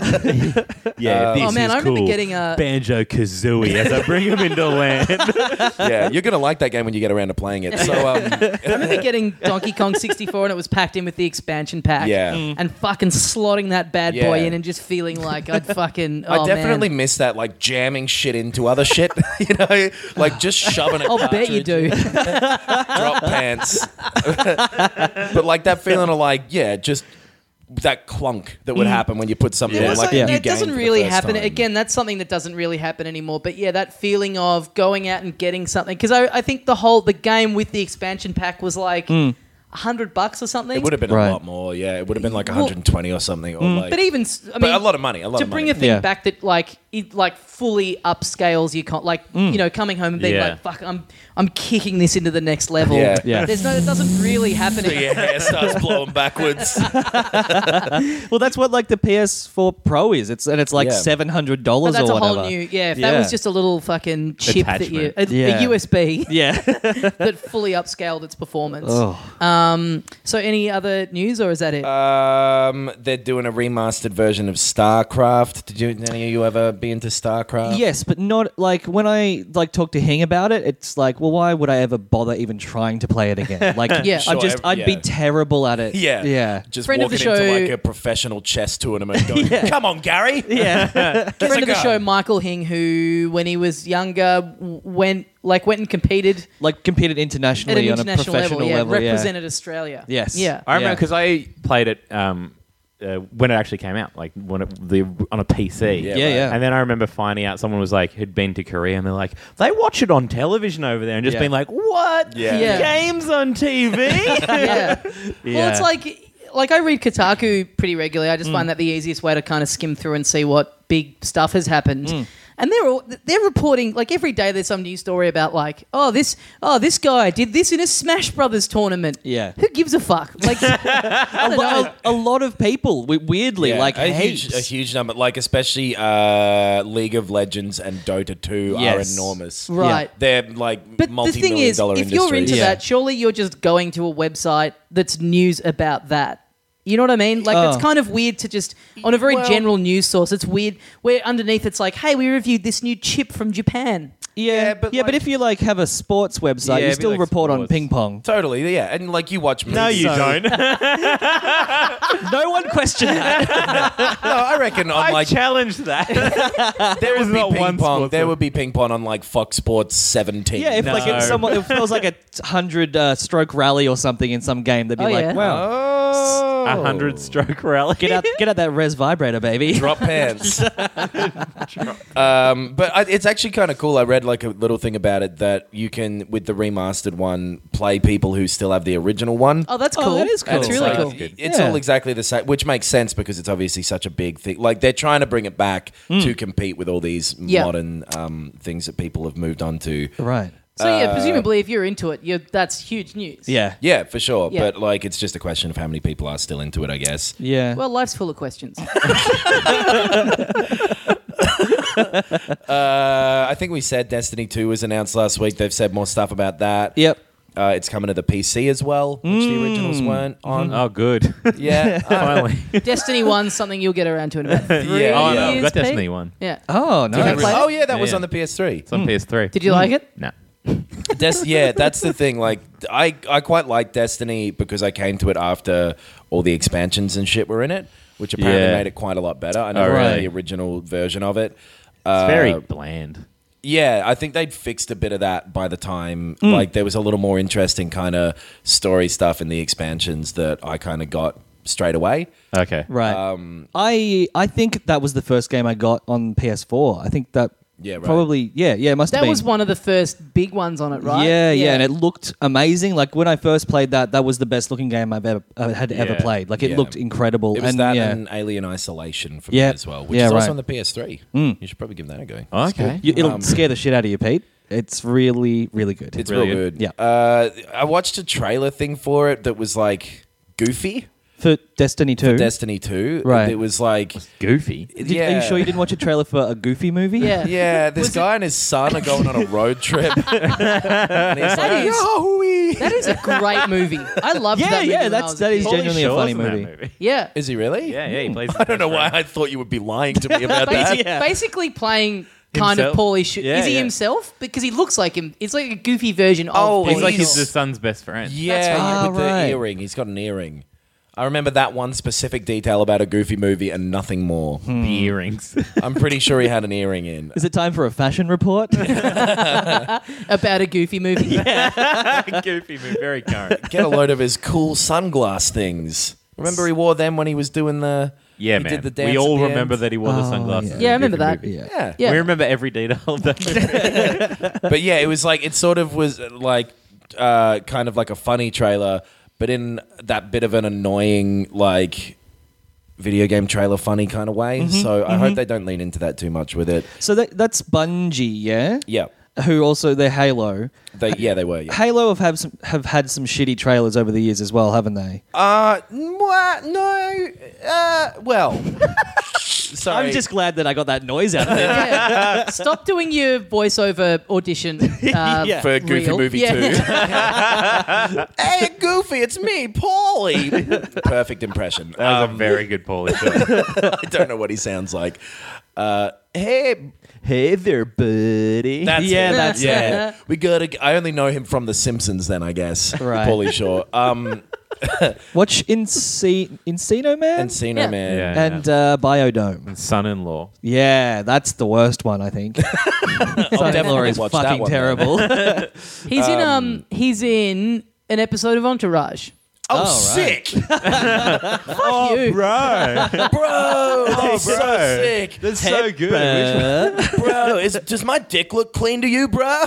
F: Yeah, this
D: Oh, man,
F: is
D: I remember
F: cool.
D: getting a-
F: Banjo Kazooie as I bring him into land.
E: Yeah, you're gonna like that game when you get around to playing it. So
D: I remember getting Donkey Kong 64 and it was packed in with the expansion pack.
E: Yeah.
D: And fucking slotting that bad boy
E: Yeah.
D: in and just feeling like I'd fucking.
E: I
D: Oh,
E: definitely
D: man.
E: miss that, like jamming shit into other shit. You know, like just shoving it.
D: I'll bet you do.
E: Drop pants. But like that feeling of like, yeah, just that clunk that would happen when you put something
D: It
E: in,
D: was
E: like
D: like-
E: a new
D: it
E: game
D: doesn't
E: for the
D: really
E: first
D: happen.
E: time.
D: Again, that's something that doesn't really happen anymore. But yeah, that feeling of going out and getting something. Because I think the game with the expansion pack was like $100 or something.
E: It would have been
C: Right.
E: a lot more. Yeah, it would have been like
D: Well-
E: 120 or something. Or like,
D: But even, I
E: but
D: mean,
E: a lot of money. A lot
D: to
E: of
D: bring
E: money.
D: a thing
C: Yeah.
D: back that like it like fully upscales your you know, coming home and being
F: Yeah.
D: like, fuck, I'm kicking this into the next level.
E: Yeah.
C: Yeah.
D: It doesn't really happen.
E: So your hair starts blowing backwards.
C: Well, that's what like the PS4 Pro is. It's like
E: Yeah.
C: $700
D: But that's
C: or
D: a
C: whatever.
D: whole new, if that
C: Yeah.
D: was just a little fucking chip that you, a
C: Yeah.
D: USB
C: Yeah.
D: that fully upscaled its performance.
C: Oh.
D: So any other news or is that it?
E: They're doing a remastered version of StarCraft. Did any of you ever be into StarCraft?
C: Yes, but not like when I like talk to Hing about it. It's like, well, why would I ever bother even trying to play it again? Like,
D: Yeah.
C: I'd be
E: yeah.
C: terrible at it.
E: Yeah.
C: yeah,
E: Just
D: Friend of the
E: walking into
D: show-
E: like a professional chess tournament going, come on, Gary.
C: yeah.
D: Friend of the
E: go.
D: show, Michael Hing, who when he was younger went and competed
C: Like competed
D: at an
C: internationally on a
D: international
C: professional
D: level,
C: level. yeah.
D: represented Australia.
C: Yes.
D: Yeah.
F: I remember
C: Yeah.
F: because I played it when it actually came out, like when on a PC.
E: Yeah,
C: Yeah,
E: right.
C: yeah.
F: And then I remember finding out someone was like had been to Korea and they're like they watch it on television over there and just
C: Yeah.
F: being like, what?
E: Yeah.
D: Yeah.
F: Games on TV?
D: Yeah. Well,
F: Yeah.
D: it's like I read Kotaku pretty regularly. I just find that the easiest way to kind of skim through and see what big stuff has happened. And they're reporting like every day. There's some news story about like this guy did this in a Smash Brothers tournament.
C: Yeah.
D: Who gives a fuck? Like I don't know.
C: A lot of people, weirdly,
E: Yeah,
C: like
E: a
C: heaps.
E: huge number. Like especially League of Legends and Dota 2
C: Yes.
E: are enormous.
D: Right.
E: They're like
D: But the
E: multi-million
D: thing is,
E: dollar
D: if
E: industries.
D: you're into
C: Yeah.
D: that, surely you're just going to a website that's news about that. You know what I mean? Like,
C: Oh.
D: it's kind of weird to just, on a very general news source, it's weird where underneath it's like, hey, we reviewed this new chip from Japan.
C: Yeah,
E: but
C: but
E: like-
C: if you like have a sports website,
F: Yeah,
C: you
F: it'd be
C: still
F: like
C: report on
F: sports.
C: ping pong.
E: Totally, yeah. And like you watch movies.
F: no, you don't.
C: No one questioned that.
E: No, I reckon on
F: I
E: like
F: challenged that.
E: there would be
F: not
E: ping
F: one
E: pong.
F: sports
E: There
F: one.
E: would be ping pong on like Fox Sports 17.
C: Yeah, if
F: No.
C: like if there was like a 100 stroke rally or something in some game, they'd be
D: Oh,
C: like,
D: yeah.
C: wow,
E: Oh.
F: 100-stroke rally.
C: get out that res vibrator, baby.
E: Drop pants. But it's actually kind of cool. I read like a little thing about it that you can, with the remastered one, play people who still have the original one.
D: Oh, that's
C: Oh,
D: cool.
C: that is cool.
D: That's
E: And
D: really
E: it's
D: cool.
E: like- It's
C: Yeah.
E: all exactly the same, which makes sense because it's obviously such a big thing. Like they're trying to bring it back to compete with all these
D: Yeah.
E: modern things that people have moved on to.
C: Right.
D: So yeah, presumably if you're into it, that's huge news.
C: Yeah.
E: Yeah, for sure.
D: Yeah.
E: But like, it's just a question of how many people are still into it, I guess.
C: Yeah.
D: Well, life's full of questions.
E: I think we said Destiny 2 was announced last week. They've said more stuff about that.
C: Yep.
E: It's coming to the PC as well, which the originals weren't on.
F: Oh, good.
E: Yeah.
F: Finally.
D: Destiny 1's something you'll get around to in about 3
E: Yeah.
F: Oh, no,
D: years.
F: I've got
D: Pete?
F: Destiny 1.
D: Yeah.
C: Oh,
D: Did you
C: nice.
D: play it?
E: Oh, yeah, that was
F: Yeah.
E: on the PS3.
F: It's on PS3.
D: Did you like it?
F: No.
E: Yeah, that's the thing. Like, I quite like Destiny because I came to it after all the expansions and shit were in it, which apparently
F: Yeah.
E: made it quite a lot better. I never
F: Oh,
E: played
F: really?
E: the original version of it.
F: It's very bland.
E: Yeah, I think they'd fixed a bit of that by the time. Like, there was a little more interesting kind of story stuff in the expansions that I kind of got straight away.
F: Okay.
C: Right. I think that was the first game I got on PS4. I think that
E: Yeah, right.
C: probably it must have
D: That
C: been.
D: was one of the first big ones on it, right?
C: Yeah, and it looked amazing. Like when I first played that was the best looking game I've ever
F: Yeah.
C: played. Like it
E: Yeah.
C: looked incredible.
E: It was
C: and
E: that
C: yeah.
E: and Alien Isolation for me
C: Yeah.
E: as well, which
C: Yeah,
E: is also
C: right.
E: on the PS3. You should probably give that a go.
F: Okay.
C: It'll scare the shit out of you, Pete. It's really, really good.
E: It's
F: Really
E: real
F: good.
E: good.
C: Yeah.
E: I watched a trailer thing for it that was like goofy.
C: For Destiny 2.
E: Destiny 2.
C: Right.
E: It was like...
F: Goofy.
C: Are you sure you didn't watch a trailer for a Goofy movie?
D: Yeah.
E: Yeah, this guy and his son are going on a road trip. And he's like,
D: is-
E: Yahoo!
D: That is a great movie. I loved that movie. when I was a
C: that is
D: kid.
C: genuinely a funny
F: Shaw's in that
C: movie.
D: Yeah.
E: Is he really?
F: Yeah, he plays.
E: I don't know why I thought you would be lying to me about that.
D: Basically playing kind
F: Himself?
D: of Paulie Shaw.
F: Yeah,
D: Is he
F: yeah.
D: himself? Because he looks like him. It's like a goofy version of
E: Oh,
D: Paulie
F: He's like
D: Shaw.
F: his the son's best friend.
E: Yeah,
C: right.
E: with
C: Ah, right.
E: the earring. He's got an earring. I remember that one specific detail about a Goofy movie and nothing more.
F: The earrings.
E: I'm pretty sure he had an earring in.
C: Is it time for a fashion report?
D: About a goofy movie.
F: Goofy, but very current.
E: Get a load of his cool sunglass things. Remember he wore them when he was doing the...
F: Yeah,
E: he
F: man.
E: did the dance
F: We all
E: at the
F: remember
E: end?
F: that he wore the sunglasses.
C: yeah.
F: in
D: Yeah, I
F: the
D: remember
F: Goofy
D: that.
F: movie.
E: Yeah.
D: Yeah.
F: We remember every detail of that movie.
E: But yeah, it was like... It sort of was like... kind of like a funny trailer, but in that bit of an annoying, like... video game trailer funny kind of way. So I hope they don't lean into that too much with it.
C: So that's Bungie, yeah?
E: Yeah.
C: Who also, they're Halo.
E: They were. Yeah.
C: Halo have had some shitty trailers over the years as well, haven't they?
E: No. Well. Sorry.
C: I'm just glad that I got that noise out of it.
D: Yeah. Stop doing your voiceover audition
E: for Goofy
D: reel.
E: Movie 2. Hey, Goofy, it's me, Paulie. Perfect impression.
F: That was a very good Paulie show.
E: I don't know what he sounds like.
C: Hey there, buddy.
E: That's
C: yeah,
E: it.
C: that's
E: yeah.
C: it.
E: We gotta. I only know him from The Simpsons. Then I guess.
C: Right.
E: Paulie Shaw.
C: Watch Encino Man
E: Encino
D: Yeah.
E: Man.
F: Yeah.
C: and Biodome.
F: Son-in-law.
C: Yeah, that's the worst one, I think. Son-in-law
E: definitely
C: is
E: watch that
C: fucking
E: one,
C: terrible.
D: He's in an episode of Entourage.
E: Oh,
C: right.
E: sick,
D: Fuck you.
F: Bro.
E: bro! That's so
F: bro.
E: sick,
F: That's so good.
E: bro. Does my dick look clean to you, bro?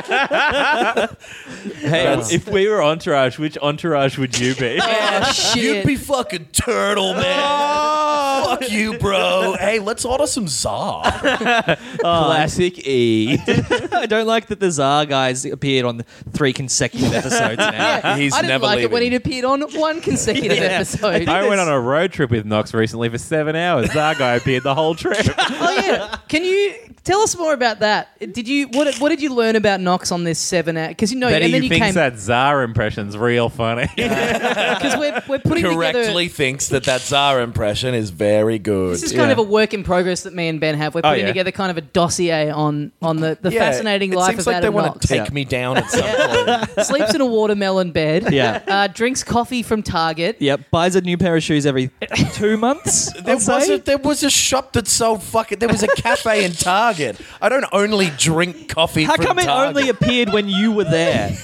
F: Hey, if we were Entourage, which Entourage would you be?
D: Oh, shit.
E: You'd be fucking turtle, man. Fuck you, bro. Hey, let's order some Czar.
F: Classic E.
C: I don't like that the Tsar guys appeared on 3 consecutive episodes now.
E: He's
D: I didn't
E: never
D: like it when
E: leaving.
D: he'd appeared on one consecutive episode.
F: I went on a road trip with Knox recently for 7 hours. That guy appeared the whole trip.
D: Oh yeah, can you tell us more about that? Did you what did you learn about Knox on this 7 hour? Because you know,
F: That
D: and then
F: he
D: you
F: thinks
D: came
F: that Tsar impression's real funny.
D: because we're putting
E: Correctly
D: together.
E: thinks that Tsar impression is very good.
D: This is kind of a work in progress that me and Ben have. We're putting
F: yeah.
D: together kind of a dossier on the
E: Yeah,
D: fascinating
E: it
D: life
E: seems
D: of
E: like they
D: Adam
E: want
D: Knox.
E: to take me down at some point.
D: Sleeps in a watermelon bed.
C: Yeah.
D: Drinks coffee from Target.
C: Yep, buys a new pair of shoes every 2 months.
E: There was a shop that sold fucking. There was a cafe in Target. I don't only drink coffee.
C: How
E: from
C: come it
E: Target.
C: only appeared when you were there?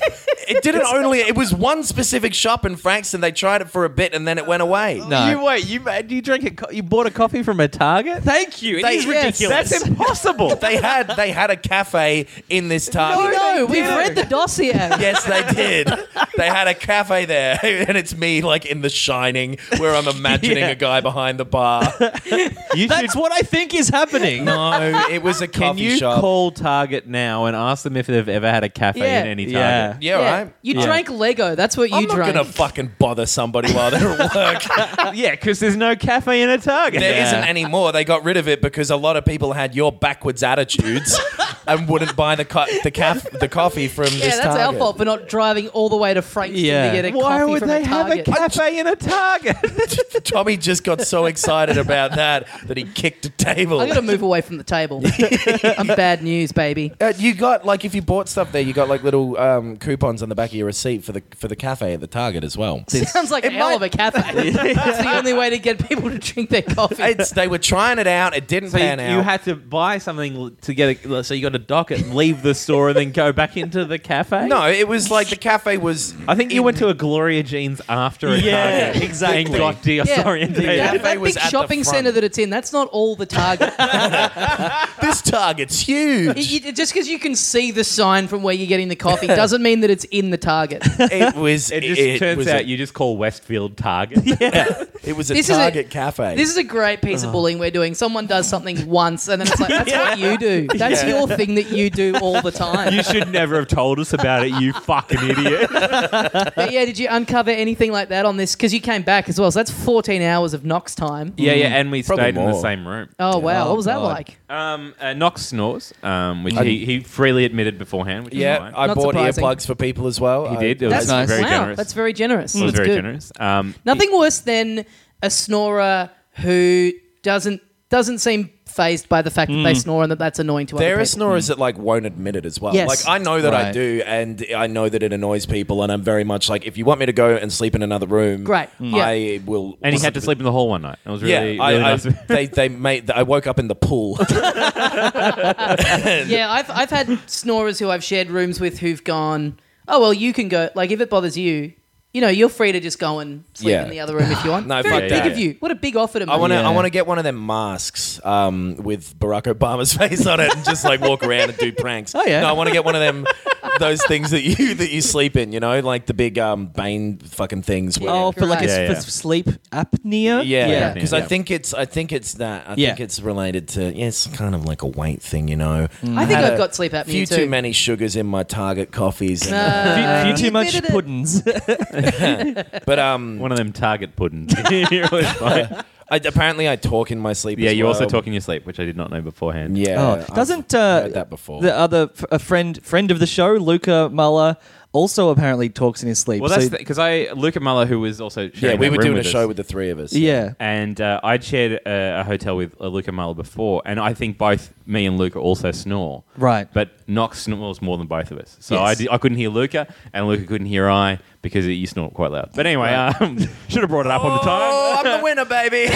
E: It didn't only. It was one specific shop in Frankston. They tried it for a bit and then it went away.
C: No.
F: You drank you bought a coffee from a Target?
C: Thank you. It is ridiculous.
F: That's impossible.
E: They had a cafe in this Target.
D: No, we've read the dossier.
E: Yes, they did. They had a cafe there, and it's me like in The Shining, where I'm imagining a guy behind the bar.
C: That's what I think is happening.
E: No, it was a
F: Can
E: coffee
F: you
E: shop.
F: call Target now and ask them if they've ever had a cafe
D: Yeah.
F: in any
C: Yeah.
F: Target?
E: Yeah, right.
D: You drank Lego. That's what you
E: I'm not
D: drank.
E: gonna fucking bother somebody while they're at work.
F: Yeah, because there's no cafe in a Target.
E: There not anymore. They got rid of it because a lot of people had your backwards attitudes and wouldn't buy the coffee from
D: Yeah,
E: this
D: that's
E: Target.
D: our fault for not driving all the way to Frankston
C: Yeah.
D: to get a
F: Why
D: coffee
F: would
D: from
F: they
D: a
F: have a
D: Target.
F: cafe in a Target?
E: Tommy just got so excited about that he kicked a table.
D: I got to move away from the table. I'm bad news, baby.
E: You got like if you bought stuff there, you got like little coupons on the back of your receipt for the cafe at the Target as well.
D: Sounds like a hell of a cafe. That's the only way to get people to drink their coffee.
E: They were trying it out. It didn't
F: So
E: pan
F: you
E: out.
F: had to buy something to get it. So you got to dock it, and leave the store, and then go back into the cafe.
E: No, it was like the cafe was.
F: I think you went to a Gloria Jeans after a
C: Yeah,
F: Target
C: exactly.
F: and got disorientated.
E: Yeah.
D: That
E: cafe was
D: big
E: at the
D: shopping
E: front.
D: centre that it's in, that's not all the Target.
E: This Target's huge.
D: Just because you can see the sign from where you're getting the coffee doesn't mean that it's in the Target.
E: It was.
F: It just turns
E: was
F: out you just call Westfield Target.
E: It was a
D: This is a-
E: Target cafe.
D: This is a great piece of bullying we're doing. Someone does something once and then it's like, that's what you do. That's your thing that you do all the time.
F: You should never have told us about it, you fucking idiot.
D: But yeah, did you uncover anything like that on this? Because you came back as well, so that's 14 hours of Knox time.
F: Yeah, and we
E: Probably
F: stayed in the
E: more.
F: same room.
D: Oh, wow. What was that
C: God.
D: like?
F: Knox snores, which he freely admitted beforehand, which is
E: yeah,
F: fine.
E: I
D: Not
E: bought
D: surprising.
E: earplugs for people as well.
F: He did. It
D: That's
F: was
C: nice.
F: very
D: wow,
F: generous.
D: that's very generous.
F: It was
D: That's
F: very
D: good.
F: generous.
D: Nothing worse than a snorer who doesn't seem phased by the fact that they snore and that's annoying to other
E: There
D: people.
E: are snorers that like won't admit it as well.
D: Yes.
E: Like I know that I
C: Right.
E: do, and I know that it annoys people, and I'm very much like, if you want me to go and sleep in another room,
D: Great. Yeah.
E: I will.
F: And he had to sleep in the hall one night. It was really,
E: Yeah,
F: really nice.
E: I woke up in the pool.
D: Yeah, I've had snorers who I've shared rooms with who've gone, oh, well, you can go. Like, if it bothers you, you're free to just go and sleep
E: Yeah.
D: in the other room if you want.
E: No,
D: Very
E: fuck
D: big
E: that.
D: of you. What a big offer to me.
E: I want to.
C: Yeah.
E: I want to get one of them masks with Barack Obama's face on it, and just like walk around and do pranks.
C: Oh, yeah.
E: No, I want to get one of them. Those things that you sleep in, like the big Bane fucking things. Where,
C: Oh, for like
D: Right.
F: Yeah, yeah.
C: for sleep apnea?
E: yeah, because
F: Yeah.
E: I think it's that. I
C: Yeah.
E: think it's related to. Yeah, it's kind of like a weight thing,
D: I think
E: had
D: I've
E: a
D: got sleep apnea
E: few
D: too.
E: too many sugars in my Target coffees. And,
C: Few too
D: You
C: much
D: admitted it.
C: puddings.
E: but
F: One of them Target puddings. It was fine.
E: apparently I talk in my sleep.
F: Yeah,
E: as
F: you also
E: well.
F: talk in your sleep, which I did not know beforehand.
E: Yeah,
C: Oh,
E: I've
C: doesn't
E: heard that before.
C: the other a friend of the show, Luca Muller, also apparently talks in his sleep?
F: Well, that's because Luca Muller, who was also
E: yeah,
F: sharing
E: we
F: that
E: were
F: room
E: doing a
F: with
E: show
F: us,
E: with the three of us.
C: yeah.
F: and I'd shared a hotel with Luca Muller before, and I think both me and Luca also snore.
C: Right.
F: But Knox snores more than both of us. So
C: Yes.
F: I couldn't hear Luca, and Luca couldn't hear I, because you snort quite loud. But anyway, should have brought it up on the time.
E: Oh, I'm the winner, baby.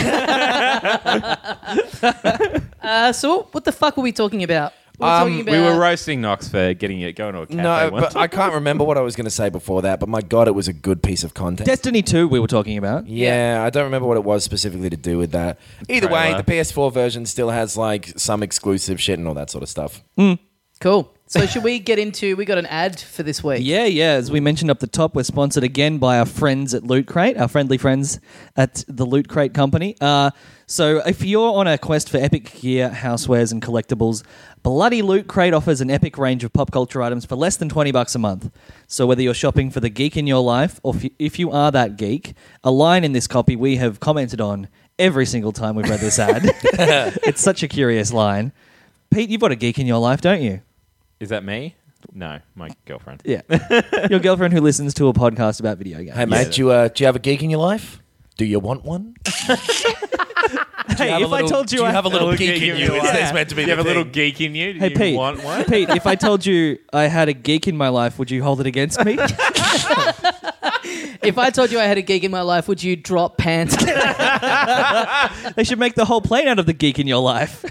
D: So what the fuck were we talking about? We were talking about
F: We were roasting Knox for getting it going to a cafe.
E: No,
F: once.
E: but I can't remember what I was going to say before that. But my God, it was a good piece of content.
C: Destiny 2 we were talking about.
E: Yeah, I don't remember what it was specifically to do with that. Either way,
F: Trailer.
E: the PS4 version still has like some exclusive shit and all that sort of stuff.
D: Cool. So should we get into? We got an ad for this week.
C: Yeah. As we mentioned up the top, we're sponsored again by our friends at Loot Crate, our friendly friends at the Loot Crate company. So if you're on a quest for epic gear, housewares, and collectibles, Bloody Loot Crate offers an epic range of pop culture items for less than $20 a month. So whether you're shopping for the geek in your life, or if you are that geek, a line in this copy we have commented on every single time we've read this ad. It's such a curious line. Pete, you've got a geek in your life, don't you?
F: Is that me? No, my girlfriend.
C: Yeah. Your girlfriend who listens to a podcast about video games.
E: Hey, mate, do you have a geek in your life? Do you want one?
C: Hey, if I told you
E: do you
C: I
E: have a little
F: Little
E: geek in you?
F: life.
E: It's meant to be.
F: Do you have
E: the
F: a little
E: thing.
F: geek in you? Do
C: Hey,
F: you
C: Pete.
F: want one?
C: Pete, if I told you I had a geek in my life, would you hold it against me?
D: If I told you I had a geek in my life, would you drop pants?
C: They should make the whole plane out of the geek in your life.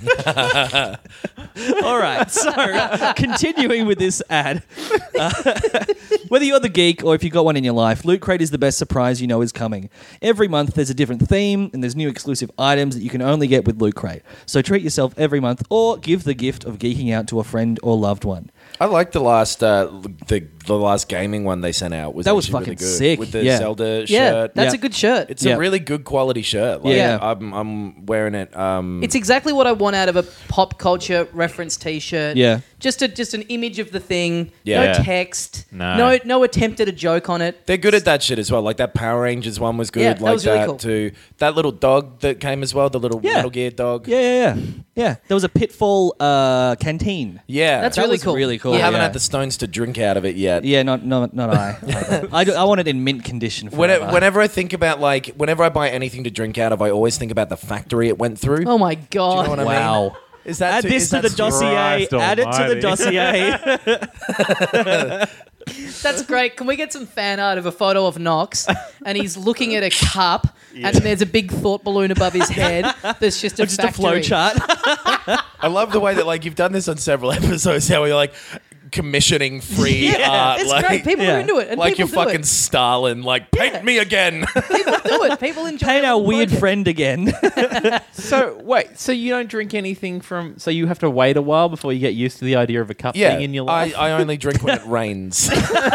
C: All right, so continuing with this ad. Whether you're the geek or if you've got one in your life, Loot Crate is the best surprise you know is coming. Every month there's a different theme and there's new exclusive items that you can only get with Loot Crate. So treat yourself every month or give the gift of geeking out to a friend or loved one.
E: I like the last the last gaming one they sent out.
C: That was
E: actually
C: fucking
E: really good.
C: sick.
E: With the
C: Yeah.
E: Zelda shirt.
D: Yeah, that's
C: Yeah.
D: a good shirt.
E: It's
C: Yeah.
E: a really good quality shirt. Like,
C: Yeah.
E: I'm wearing it.
D: It's exactly what I want out of a pop culture reference T-shirt.
C: Yeah.
D: just an image of the thing.
E: Yeah.
D: No text.
F: No.
D: No attempt at a joke on it.
E: They're good at that shit as well. Like that Power Rangers one was good.
D: Yeah, that
E: like
D: was really
E: that
D: cool.
E: too. That little dog that came as well. The little
C: Yeah.
E: Metal Gear dog.
C: Yeah. There was a Pitfall canteen.
E: Yeah.
D: That's
C: That
D: really
C: was
D: cool.
C: really cool.
E: I haven't
C: Yeah.
E: had the stones to drink out of it yet.
C: Yeah, not I. I want it in mint condition forever.
E: Whenever I think about whenever I buy anything to drink out of, I always think about the factory it went through.
D: Oh my god!
E: Do you know what I mean?
C: Wow.
E: Is that
C: Add
E: too-
C: this
E: is
C: to the
E: that
C: dossier.
F: Christ
C: Add it to the
F: almighty.
C: dossier.
D: That's great. Can we get some fan art of a photo of Knox and he's looking at a cup and there's a big thought balloon above his head that's just a
C: Just a flow
D: factory.
C: chart.
E: I love the way that you've done this on several episodes. How you're commissioning free art.
D: It's great. People
C: Yeah.
D: are into it. And
E: like
D: people
E: you're fucking
D: do
E: Stalin. Paint me again.
D: it. People do it. People enjoy
C: Paint
D: it.
C: our weird friend again.
F: So wait, so you don't drink anything from? So you have to wait a while before you get used to the idea of a cup
E: Yeah,
F: being in your life,
E: I only drink when it rains.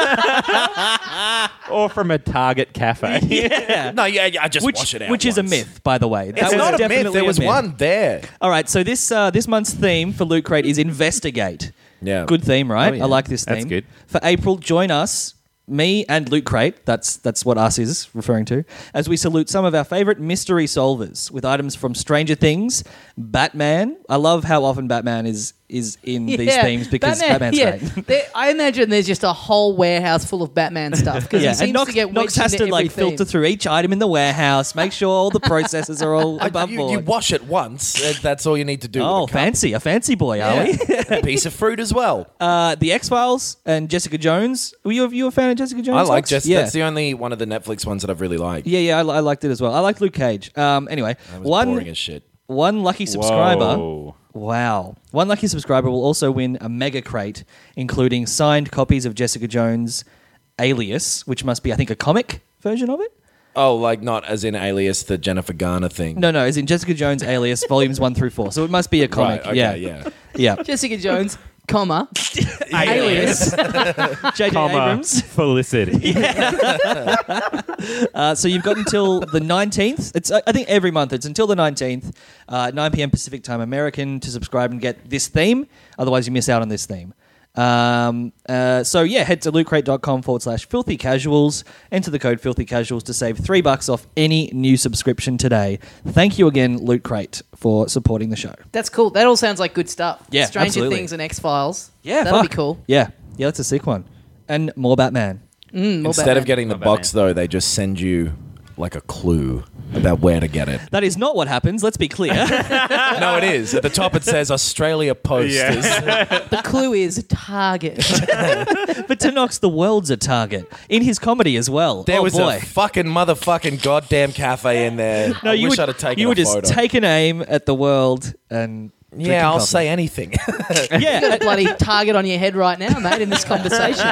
F: or from a Target cafe.
E: No, I just wash it out.
C: Which is a
E: once.
C: myth, by the way.
E: It's
C: That was
E: not a
C: definitely
E: myth. There was
C: myth.
E: one there.
C: All right, so this month's theme for Loot Crate is investigate.
E: Yeah.
C: Good theme, right?
F: Oh, yeah.
C: I like this theme.
F: That's good.
C: For April, join us, me and Loot Crate, that's what us is referring to, as we salute some of our favourite mystery solvers with items from Stranger Things, Batman. I love how often Batman is in these themes because Batman's great.
D: I imagine there's just a whole warehouse full of Batman stuff because he
C: and
D: seems
C: Knox,
D: to get
C: Knox
D: wedged
C: has
D: into
C: to
D: every
C: filter
D: theme.
C: through each item in the warehouse, make sure all the processes are all above
E: You
C: board.
E: wash it once. That's all you need to do.
C: Oh,
E: with a cup.
C: fancy. A fancy boy, are we?
E: A piece of fruit as well.
C: The X-Files and Jessica Jones. Were you a fan of Jessica Jones?
E: I like
C: Knox?
E: Jess.
C: Yeah.
E: That's the only one of the Netflix ones that I've really liked.
C: Yeah, I liked it as well. I liked Luke Cage. Anyway,
E: That was boring as shit.
C: one lucky subscriber.
F: Whoa.
C: Wow. One lucky subscriber will also win a mega crate, including signed copies of Jessica Jones' Alias, which must be, I think, a comic version of it.
E: Oh, not as in Alias, the Jennifer Garner thing.
C: No, as in Jessica Jones' Alias, volumes 1 through 4. So it must be a comic.
E: Right, okay, yeah.
C: Yeah.
D: Jessica Jones, comma, Alias.
C: J.J. Abrams.
F: Felicity.
C: So you've got until the 19th. It's I think every month. It's until the 19th, 9 p.m. Pacific time American to subscribe and get this theme. Otherwise, you miss out on this theme. So head to lootcrate.com/filthy casuals. Enter the code filthy casuals to save $3 off any new subscription today. Thank you again, Loot Crate, for supporting the show.
D: That's cool. That all sounds like good stuff.
C: Yeah,
D: Stranger
C: absolutely.
D: Things and X-Files.
C: Yeah,
D: that'll
C: fuck.
D: be cool.
C: Yeah, that's a sick one. And more Batman.
D: More
E: Instead
D: Batman.
E: of getting the box, though, they just send you a clue about where to get it.
C: That is not what happens. Let's be clear.
E: No, it is. At the top, it says Australia Post.
D: The clue is Target.
C: But to Knox, the world's a target in his comedy as well.
E: There
C: oh
E: was
C: boy.
E: a fucking motherfucking goddamn cafe in there. I wish I'd have taken
C: you would
E: a
C: just
E: photo.
C: take an aim at the world and drink
E: Yeah,
C: a
E: I'll
C: coffee.
E: say anything.
C: Yeah,
D: Got a bloody target on your head right now, mate, in this conversation.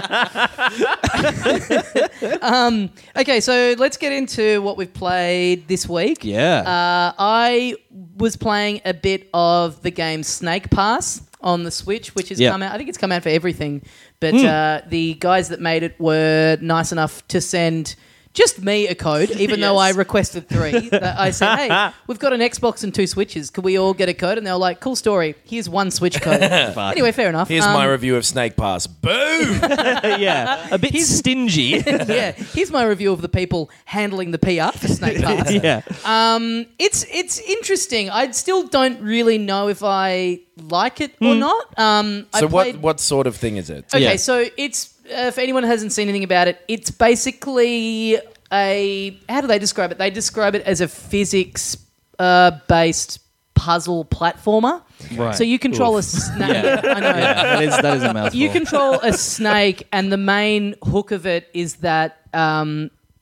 D: Okay, so let's get into what we've played this week.
C: yeah.
D: I was playing a bit of the game Snake Pass on the Switch, which has
C: Yeah.
D: come out. I think it's come out for everything, but the guys that made it were nice enough to send just me a code, even though I requested 3. I said, hey, we've got an Xbox and 2 Switches. Could we all get a code? And they were like, cool story. Here's 1 Switch code. Anyway, fair enough.
E: Here's my review of Snake Pass. Boom!
C: Yeah, a bit stingy.
D: Yeah, here's my review of the people handling the PR for Snake Pass.
C: Yeah.
D: It's interesting. I still don't really know if I like it or not. I
E: So
D: played-
E: what sort of thing is it?
D: Okay,
C: Yeah.
D: so it's if anyone hasn't seen anything about it, it's basically how do they describe it? They describe it as a physics based puzzle platformer.
C: Right.
D: So you control a snake.
C: Yeah.
D: I know.
C: that is a mouthful.
D: You control a snake, and the main hook of it is that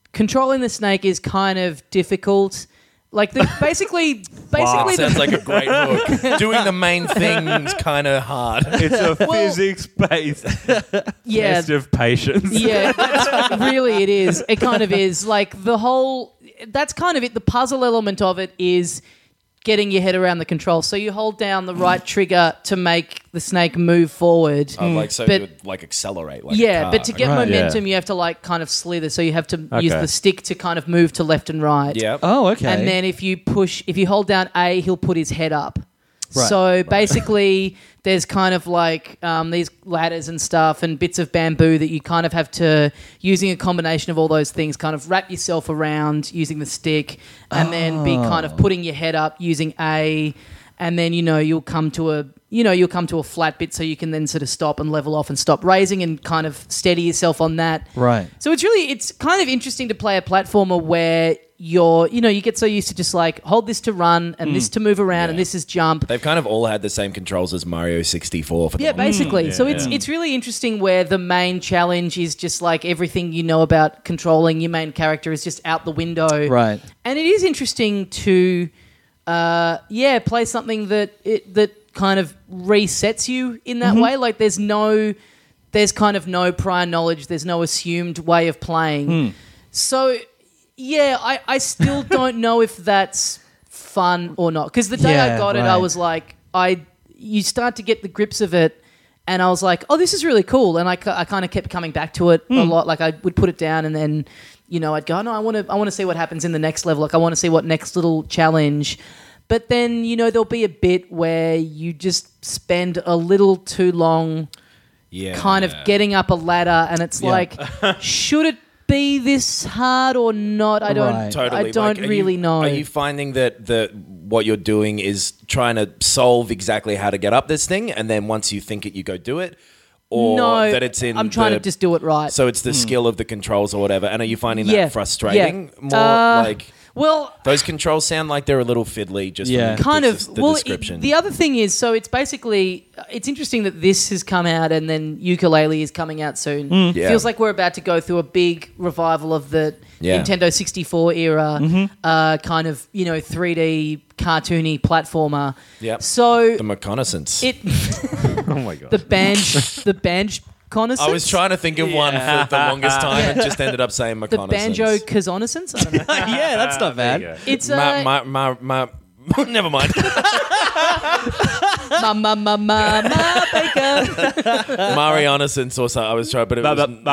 D: controlling the snake is kind of difficult. Like basically
E: Sounds like a great hook. Doing the main thing's kind of hard.
F: It's a physics-based
D: yeah,
F: test of patience.
D: yeah, really it is. It kind of is. Like that's kind of it. The puzzle element of it is getting your head around the control. So you hold down the right trigger to make the snake move forward.
E: You would like accelerate. Like a car.
D: But to get
F: Right,
D: momentum, you have to like kind of slither. So you have to use the stick to kind of move to left and right.
E: Yeah.
C: Oh, okay.
D: And then if you hold down A, he'll put his head up.
C: Right.
D: So basically, there's kind of like these ladders and stuff and bits of bamboo that you kind of have to, using a combination of all those things, kind of wrap yourself around using the stick and then be kind of putting your head up using A. And then, you'll come to a flat bit so you can then sort of stop and level off and stop raising and kind of steady yourself on that.
C: Right.
D: So it's kind of interesting to play a platformer where you get so used to just like hold this to run and this to move around and this is jump.
E: They've kind of all had the same controls as Mario 64 for the longest
D: Basically. So it's really interesting where the main challenge is just like everything you know about controlling your main character is just out the window.
C: Right.
D: And it is interesting to play something that kind of resets you in that way. Like there's kind of no prior knowledge, there's no assumed way of playing. So I still don't know if that's fun or not. Because the day I got it, I was like, you start to get the grips of it, and I was like, oh, this is really cool. And I kind of kept coming back to it a lot. Like I would put it down, and then I'd go, no, I want to see what happens in the next level. Like I want to see what next little challenge. But then there'll be a bit where you just spend a little too long, kind of getting up a ladder, and it's like, should it be this hard or not? I don't
C: Right.
E: Totally.
D: I don't really know.
E: Are you finding that what you're doing is trying to solve exactly how to get up this thing, and then once you think it, you go do it? Or
D: no,
E: that it's in
D: I'm trying to just do it right.
E: So it's the skill of the controls or whatever. And are you finding that frustrating?
D: Yeah.
E: More like...
D: Well,
E: Those controls sound like they're a little fiddly just
C: Yeah.
E: from
D: kind of.
E: the description.
D: The other thing is, so it's basically, it's interesting that this has come out and then Yooka-Laylee is coming out soon.
E: Yeah.
D: Feels like we're about to go through a big revival of the Nintendo 64 era, kind of 3D cartoony platformer.
E: Yep.
D: So
E: The reconnaissance.
F: Oh my god.
D: the banjo reconnaissance.
E: I was trying to think of one for the longest time and just ended up saying
D: the
E: reconnaissance.
D: banjo reconnaissance. I don't know.
C: Yeah, that's not
F: There you
C: bad.
F: go.
D: It's
E: Never mind.
D: ma baker.
E: Marianaissance or something. I was trying, but it was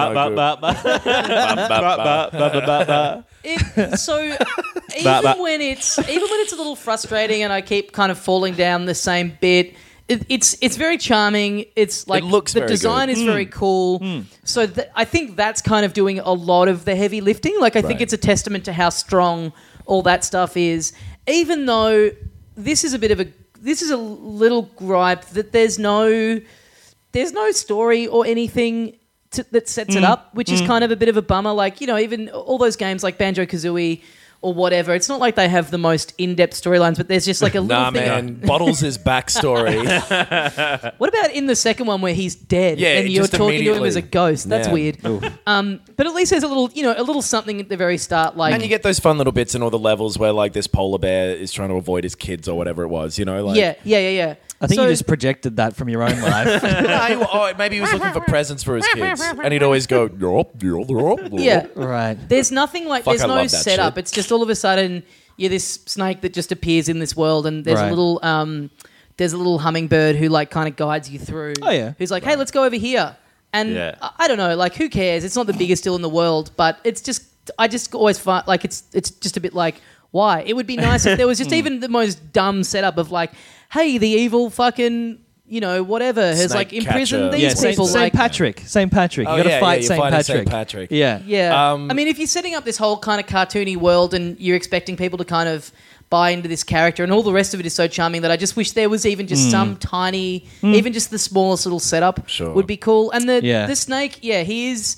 E: no good.
D: So even when it's a little frustrating and I keep kind of falling down the same bit, it's very charming. It's like
E: It looks
D: the
E: very
D: design
E: good.
D: is very cool. So I think that's kind of doing a lot of the heavy lifting. Like I think
E: Right.
D: it's a testament to how strong all that stuff is. Even though this is a little gripe that there's no story or anything that sets it up, which is kind of a bit of a bummer. Like, even all those games like Banjo-Kazooie or whatever, it's not like they have the most in-depth storylines, but there's just like a little
E: Nah,
D: thing.
E: man. Bottles' backstory.
D: What about in the second one where he's dead
E: Yeah,
D: and you're
E: just
D: talking to him
E: immediately.
D: as a ghost? That's
E: Yeah.
D: weird. But at least there's a little something at the very start. Like,
E: And you get those fun little bits in all the levels where, like, this polar bear is trying to avoid his kids or whatever it was, Like,
D: yeah.
C: I think
D: So-
C: you just projected that from your own life.
E: Maybe he was looking for presents for his kids, and he'd always go,
D: Yeah.
C: Right.
D: There's nothing like,
E: Fuck,
D: there's
E: I
D: no
E: love that
D: setup.
E: shit.
D: It's just all of a sudden you're this snake that just appears in this world, and there's
C: Right.
D: there's a little hummingbird who like kind of guides you through.
C: Oh, yeah.
D: Who's like, hey, let's go over here. And
F: Yeah.
D: I don't know, like, who cares? It's not the biggest deal in the world, but it's just, I just always find like it's just a bit like, why? It would be nice if there was just even the most dumb setup of like, hey, the evil fucking, whatever has
E: Snake
D: like imprisoned
E: catcher.
D: these
C: Yeah, Saint,
D: people.
C: Saint
D: like,
C: Patrick. Saint Patrick. You got to fight
E: you're
C: Saint
E: fighting
C: Patrick.
E: Saint Patrick.
C: Yeah.
D: Yeah. I mean, if you're setting up this whole kind of cartoony world and you're expecting people to kind of buy into this character and all the rest of it is so charming that I just wish there was even just some tiny, even just the smallest little setup
E: Sure.
D: would be cool. And
C: Yeah.
D: the snake, he is...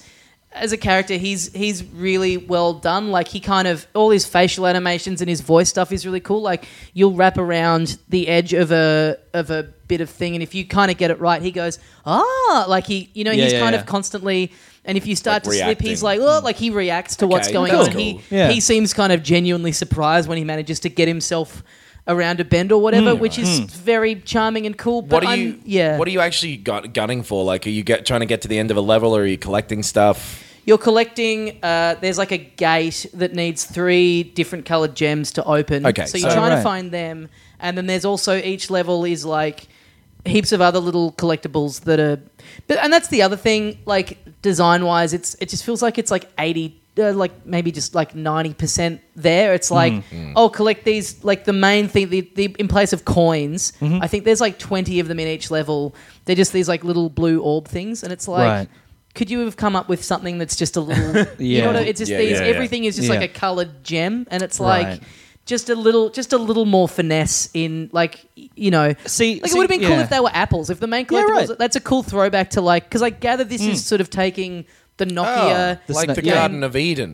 D: as a character, he's really well done. Like he kind of all his facial animations and his voice stuff is really cool. Like you'll wrap around the edge of a bit of thing, and if you kind of get it right, he goes like he's kind of constantly. And if you start
E: Like
D: to slip, he's
E: reacting.
D: like, like he reacts to what's going
E: that's
D: on.
E: cool.
D: He seems kind of genuinely surprised when he manages to get himself around a bend or whatever, which is very charming and cool. But
E: What are you actually gunning for? Like, are you trying to get to the end of a level, or are you collecting stuff?
D: You're collecting. There's like a gate that needs 3 different coloured gems to open.
E: Okay,
D: so you're
E: so-
D: trying
C: Right.
D: to find them, and then there's also each level is like heaps of other little collectibles that are. And that's the other thing. Like design wise, it just feels like it's like 80. Like maybe just like 90% there. It's like, collect these. Like the main thing, the in place of coins, I think there's like 20 of them in each level. They're just these like little blue orb things, and it's like,
C: Right.
D: could you have come up with something that's just a little? You know what it's just
E: Yeah,
D: these.
E: yeah, yeah.
D: Everything is just like
C: Yeah.
D: a coloured gem, and it's
C: Right.
D: like. Just a little more finesse in like
C: See,
D: it would have been cool
C: yeah.
D: if they were apples. If the main
C: Yeah,
D: collectibles,
C: right.
D: that's a cool throwback to like because I gather this is sort of taking the Nokia.
E: Like the
C: yeah.
E: Garden of Eden.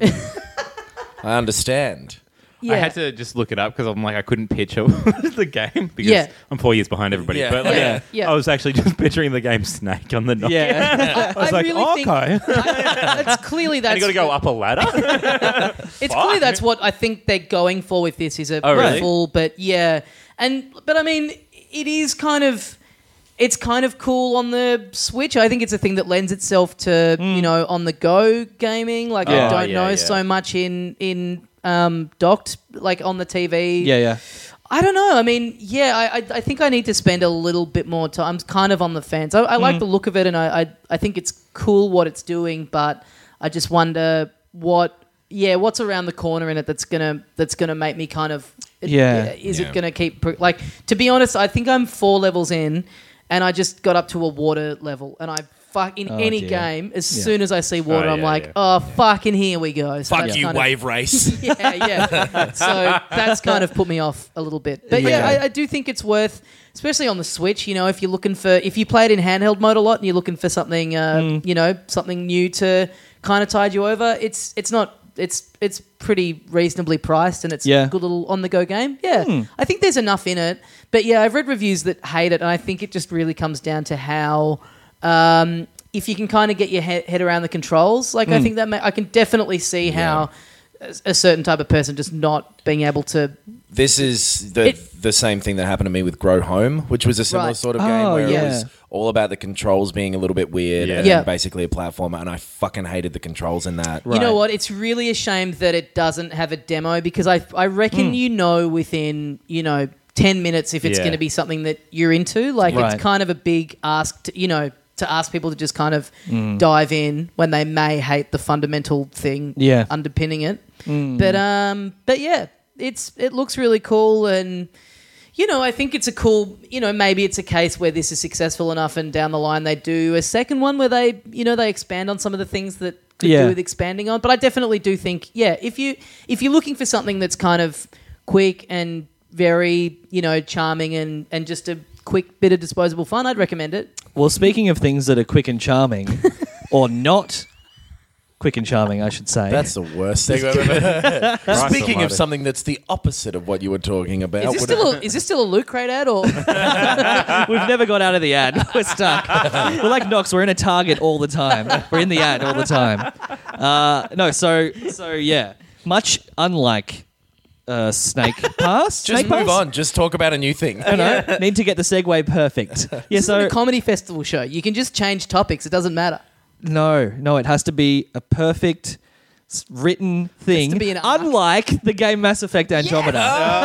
E: I understand.
D: Yeah.
F: I had to just look it up because I'm like I couldn't picture the game because
D: Yeah.
F: I'm 4 years behind everybody.
E: Yeah.
F: But like,
D: Yeah. Yeah.
F: I was actually just picturing the game Snake on the Nokia.
C: Yeah.
F: I was like,
D: really think-
F: okay.
D: It's clearly that's
F: And you got to go up a ladder.
D: It's clearly that's what I think they're going for with this is a
F: really?
D: full, but yeah, but I mean, it is kind of. It's kind of cool on the Switch. I think it's a thing that lends itself to on the go gaming. Like
C: Yeah.
D: I don't
F: Yeah,
D: know
F: yeah.
D: so much in docked like on the TV.
C: Yeah.
D: I don't know. I mean, yeah, I think I need to spend a little bit more time. I'm kind of on the fence. I like the look of it, and I think it's cool what it's doing, but I just wonder what's around the corner in it that's gonna make me kind of Is it gonna keep like? To be honest, I think I'm 4 levels in, and I just got up to a water level, and I. In any
C: dear.
D: game, as soon as I see water,
F: Oh,
D: I'm
F: yeah,
D: like,
F: yeah.
D: oh, fucking here we go. So
E: Fuck
D: that's
E: you,
D: kind of-
E: wave race.
D: yeah. So that's kind of put me off a little bit. But
C: Yeah.
D: I do think it's worth, especially on the Switch. If you're looking for, if you play it in handheld mode a lot and you're looking for something, something new to kind of tide you over, it's pretty reasonably priced and it's
C: Yeah.
D: a good little on the go game. Yeah, I think there's enough in it. But yeah, I've read reviews that hate it, and I think it just really comes down to how. If you can kind of get your head around the controls, like I think that I can definitely see how a certain type of person just not being able to.
E: This is the same thing that happened to me with Grow Home, which was a similar
D: Right.
E: sort of game
C: Oh,
E: where
C: yeah.
E: it was all about the controls being a little bit weird and
D: Yeah.
E: basically a platformer, and I fucking hated the controls in that.
D: You know what? It's really a shame that it doesn't have a demo because I reckon within 10 minutes if it's
F: Yeah.
D: going to be something that you're into. Like
C: Right.
D: it's kind of a big ask to ask people to just kind of dive in when they may hate the fundamental thing underpinning it. But yeah, it looks really cool, and I think it's a cool. Maybe it's a case where this is successful enough, and down the line they do a second one where they they expand on some of the things that could do with expanding on. But I definitely do think if you're looking for something that's kind of quick and very charming and just a quick bit of disposable fun, I'd recommend it.
C: Well, speaking of things that are quick and charming, or not quick and charming, I should say.
E: That's the worst thing I've ever heard. Speaking
F: almighty.
E: of something that's the opposite of what you were talking about.
D: Is this still a Loot Crate ad or?
C: We've never got out of the ad. We're stuck. We're like Knox. We're in a Target all the time. We're in the ad all the time. So yeah. Much unlike Snake Pass.
E: Just
C: Snake
E: move
C: Pass?
E: on. Just talk about a new thing.
C: I know. Need to get the segue perfect. Yeah.
D: This isn't
C: So
D: a comedy festival show. You can just change topics. It doesn't matter.
C: no, it has to be a perfect written thing.
D: to be an arc.
C: Unlike the game Mass Effect Andromeda.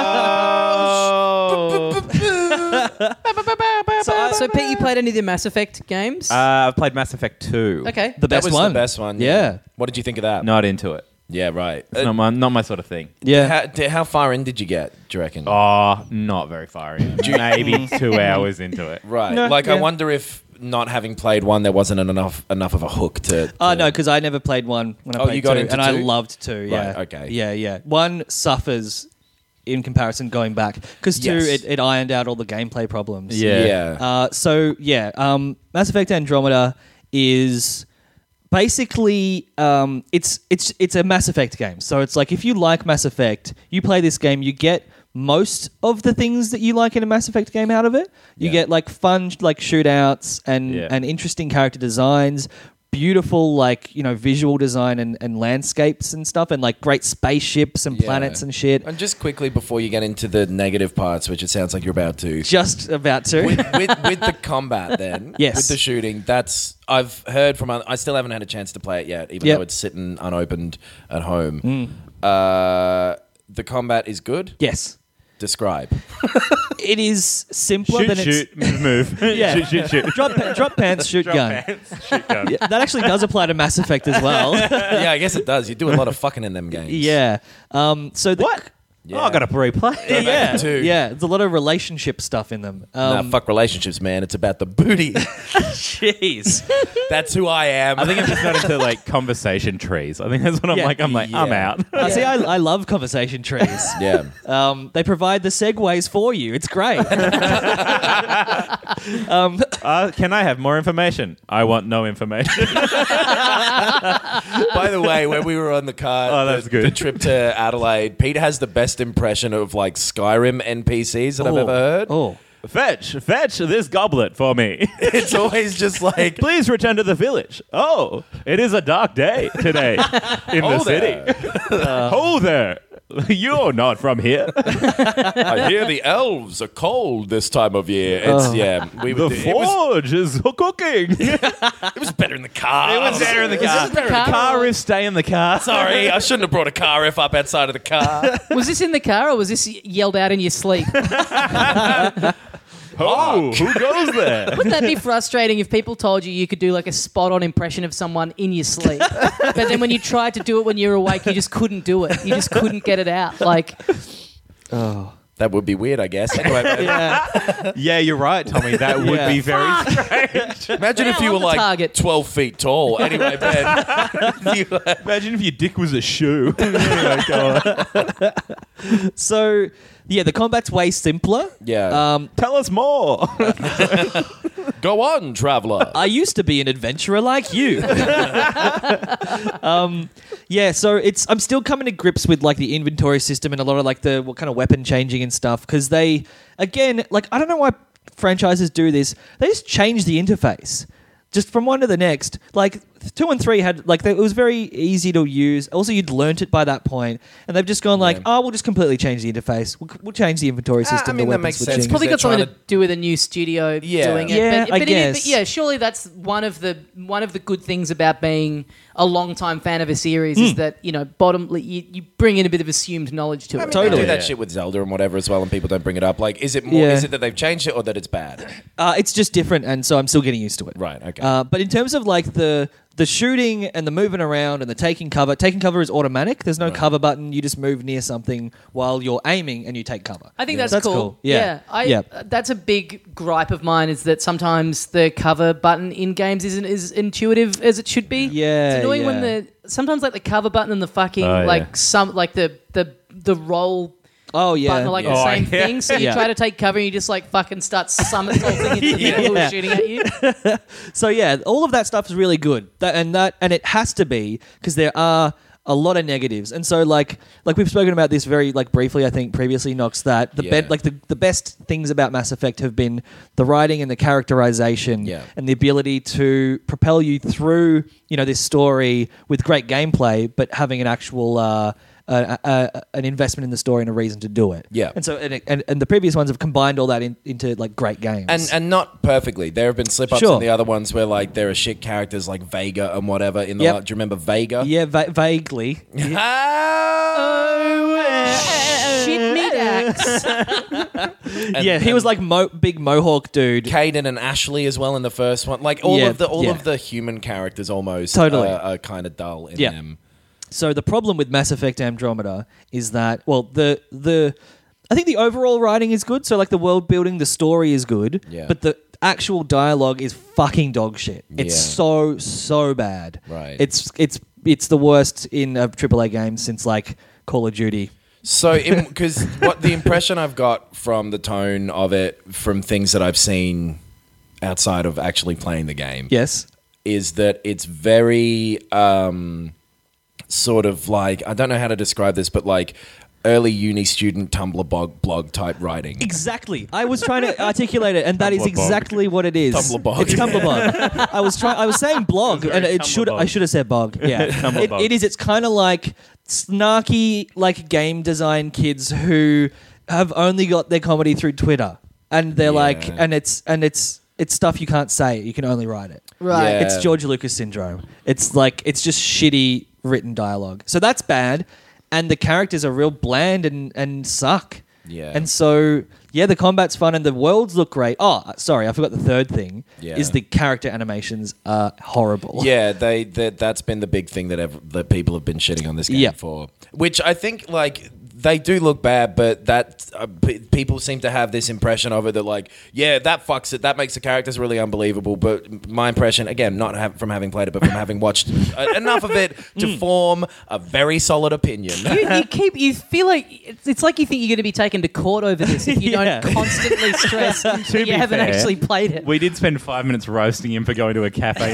D: So Pete, you played any of the Mass Effect games?
F: I've played Mass Effect 2.
D: Okay.
C: The
E: That
C: best
E: was
C: one.
E: the best one.
C: Yeah.
E: What did you think of that?
F: Not into it.
E: Yeah, right.
F: It's not my sort of thing.
C: Yeah.
E: How far in did you get, do you reckon?
F: Oh, not very far in. Maybe 2 hours into it.
E: Right.
C: No,
E: I
C: yeah.
E: wonder if not having played one, there wasn't enough of a hook to...
C: No, because I never played one when I
E: Oh,
C: played
E: you got
C: two,
E: into
C: and I
E: two?
C: loved two. Yeah.
E: Right, okay.
C: Yeah. One suffers in comparison going back because two
E: Yes.
C: it ironed out all the gameplay problems.
F: Yeah.
E: Yeah.
C: Mass Effect Andromeda is basically, it's a Mass Effect game. So it's like if you like Mass Effect, you play this game, you get most of the things that you like in a Mass Effect game out of it. You get like fun like shootouts and interesting character designs, beautiful like visual design and landscapes and stuff, and like great spaceships and planets and shit.
E: And just quickly before you get into the negative parts, which it sounds like you're about to,
C: Just about to.
E: with the combat, then
C: Yes.
E: with the shooting, I've heard from. I still haven't had a chance to play it yet, even though it's sitting unopened at home. The combat is good.
C: Yes.
E: Describe.
C: It is simpler than
F: Shoot, move.
C: Yeah.
F: Shoot.
C: Drop pants, shoot gun.
F: Shoot gun.
C: Yeah, that actually does apply to Mass Effect as well.
E: Yeah, I guess it does. You do a lot of fucking in them games.
C: Yeah. So
F: What?
E: Yeah.
F: Oh, I got to replay.
C: Yeah.
E: too.
C: Yeah. There's a lot of relationship stuff in them.
E: Nah, fuck relationships, man. It's about the booty.
C: Jeez.
E: That's who I am.
F: I think I'm just not into like conversation trees. I think that's what I'm
C: Yeah.
F: like. I'm out.
C: See, I love conversation trees.
E: yeah.
C: They provide the segues for you. It's great.
F: Can I have more information? I want no information.
E: By the way, when we were on the car,
F: Oh, that's good.
E: the trip to Adelaide, Pete has the best impression of like Skyrim NPCs that I've ever heard.
C: Oh.
F: Fetch this goblet for me.
E: It's always just like,
F: Please return to the village. Oh, it is a dark day today in the
E: "Oh,
F: city.
E: there.
F: Ho there. You're not from here.
E: I hear the elves are cold this time of year. It's we
F: The
E: would. It was,
F: forge is cooking.
E: it was better in the car.
F: It was better in the car.
D: this in the car?
F: Car riff, stay in the car.
E: Sorry, I shouldn't have brought a car riff up outside of the car.
D: Was this in the car or was this yelled out in your sleep?
F: Oh, who goes there?
D: Wouldn't that be frustrating if people told you could do like a spot-on impression of someone in your sleep, but then when you tried to do it when you were awake, you just couldn't do it. You just couldn't get it out. Like,
E: That would be weird, I guess. Anyway,
F: Yeah, you're right, Tommy. That would
C: Yeah.
F: be very strange.
E: imagine if you were
D: on the
E: like
D: target.
E: 12 feet tall. Anyway, Ben.
F: Imagine if your dick was a shoe. Anyway, go on.
C: So, yeah, the combat's way simpler.
E: Yeah.
F: Tell us more.
E: Go on, traveler.
C: I used to be an adventurer like you. Yeah, so I'm still coming to grips with like the inventory system and a lot of like the what kind of weapon changing and stuff, because they, again, like I don't know why franchises do this. They just change the interface. Just from one to the next. Like 2 and 3 had like it was very easy to use. Also, you'd learnt it by that point, and they've just gone like, oh, we'll just completely change the interface. We'll change the inventory system.
E: I mean,
C: the
E: that
C: weapon
E: makes sense.
C: switching.
E: It's
D: probably
E: they're
D: got something
E: trying
D: to do with a new studio
E: Yeah.
D: doing it.
C: Yeah,
D: but,
C: I
D: but
C: guess.
D: yeah, surely that's one of the good things about being a long-time fan of a series is that you bring in a bit of assumed knowledge to it.
E: I mean,
C: Totally.
E: They do that
F: Yeah.
E: shit with Zelda and whatever as well, and people don't bring it up. Like, is it more?
C: Yeah.
E: Is it that they've changed it or that it's bad?
C: It's just different, and so I'm still getting used to it.
E: Right. Okay.
C: But in terms of like the shooting and the moving around and the taking cover is automatic. There's no cover button. You just move near something while you're aiming and you take cover.
D: I think
C: Yeah.
D: that's cool.
C: Yeah.
D: That's a big gripe of mine is that sometimes the cover button in games isn't as intuitive as it should be.
C: Yeah,
D: It's annoying
C: yeah.
D: when sometimes like the cover button and the fucking
F: Oh,
D: like
F: yeah.
D: some like the roll
C: Oh yeah.
D: button are like the
F: Oh,
D: same
F: yeah.
D: thing. So you
C: Yeah.
D: try to take cover and you just like fucking start somersaulting into the people who
C: Yeah.
D: are shooting at you.
C: So yeah, all of that stuff is really good. And it has to be because there are a lot of negatives. And so like we've spoken about this very like briefly I think previously, Knox, that the best things about Mass Effect have been the writing and the characterization and the ability to propel you through, this story with great gameplay but having an actual an investment in the story and a reason to do it.
E: Yeah.
C: And so and the previous ones have combined all that into like great games.
E: And not perfectly. There have been slip ups
C: Sure.
E: in the other ones where like there are shit characters like Vega and whatever in the.
C: Yep.
E: Do you remember Vega?
C: yeah, vaguely.
D: Shit me Dax.
C: Yeah, he was like big mohawk dude.
E: Caden and Ashley as well in the first one. Like all
C: Yeah,
E: of the human characters almost
C: Totally.
E: are kind of dull in
C: Yeah.
E: them.
C: So the problem with Mass Effect Andromeda is that, well, the I think the overall writing is good. So like the world building, the story is good,
E: Yeah.
C: but the actual dialogue is fucking dog shit. It's
E: Yeah.
C: so bad.
E: Right.
C: It's the worst in a AAA game since like Call of Duty.
E: So, because what the impression I've got from the tone of it, from things that I've seen outside of actually playing the game,
C: Yes.
E: is that it's very sort of like, I don't know how to describe this, but like early uni student Tumblr blog type writing.
C: Exactly. I was trying to articulate it, and that is exactly what it is.
E: Tumblr bog.
C: It's Tumblr bog. I was saying blog, and
F: very
C: it should.
F: Tumblr bog.
C: I should have said bog. Yeah,
F: Tumblr bog.
C: it is. It's kind of like snarky, like game design kids who have only got their comedy through Twitter, and they're like, and it's stuff you can't say. You can only write it.
D: Right.
E: Yeah.
C: It's George Lucas syndrome. It's like it's just shitty written dialogue. So that's bad. And the characters are real bland and suck.
E: Yeah.
C: And so, yeah, the combat's fun and the worlds look great. Oh, sorry, I forgot the third thing is the character animations are horrible.
E: Yeah, that's been the big thing that people have been shitting on this game for. Which I think, like, they do look bad, but that people seem to have this impression of it that, like, yeah, that fucks it. That makes the characters really unbelievable. But my impression, again, not from having played it, but from having watched enough of it to form a very solid opinion.
D: You feel like it's like you think you're going to be taken to court over this if you
C: Yeah.
D: don't constantly stress that you
F: be
D: haven't
F: fair,
D: actually played it.
F: We did spend 5 minutes roasting him for going to a cafe.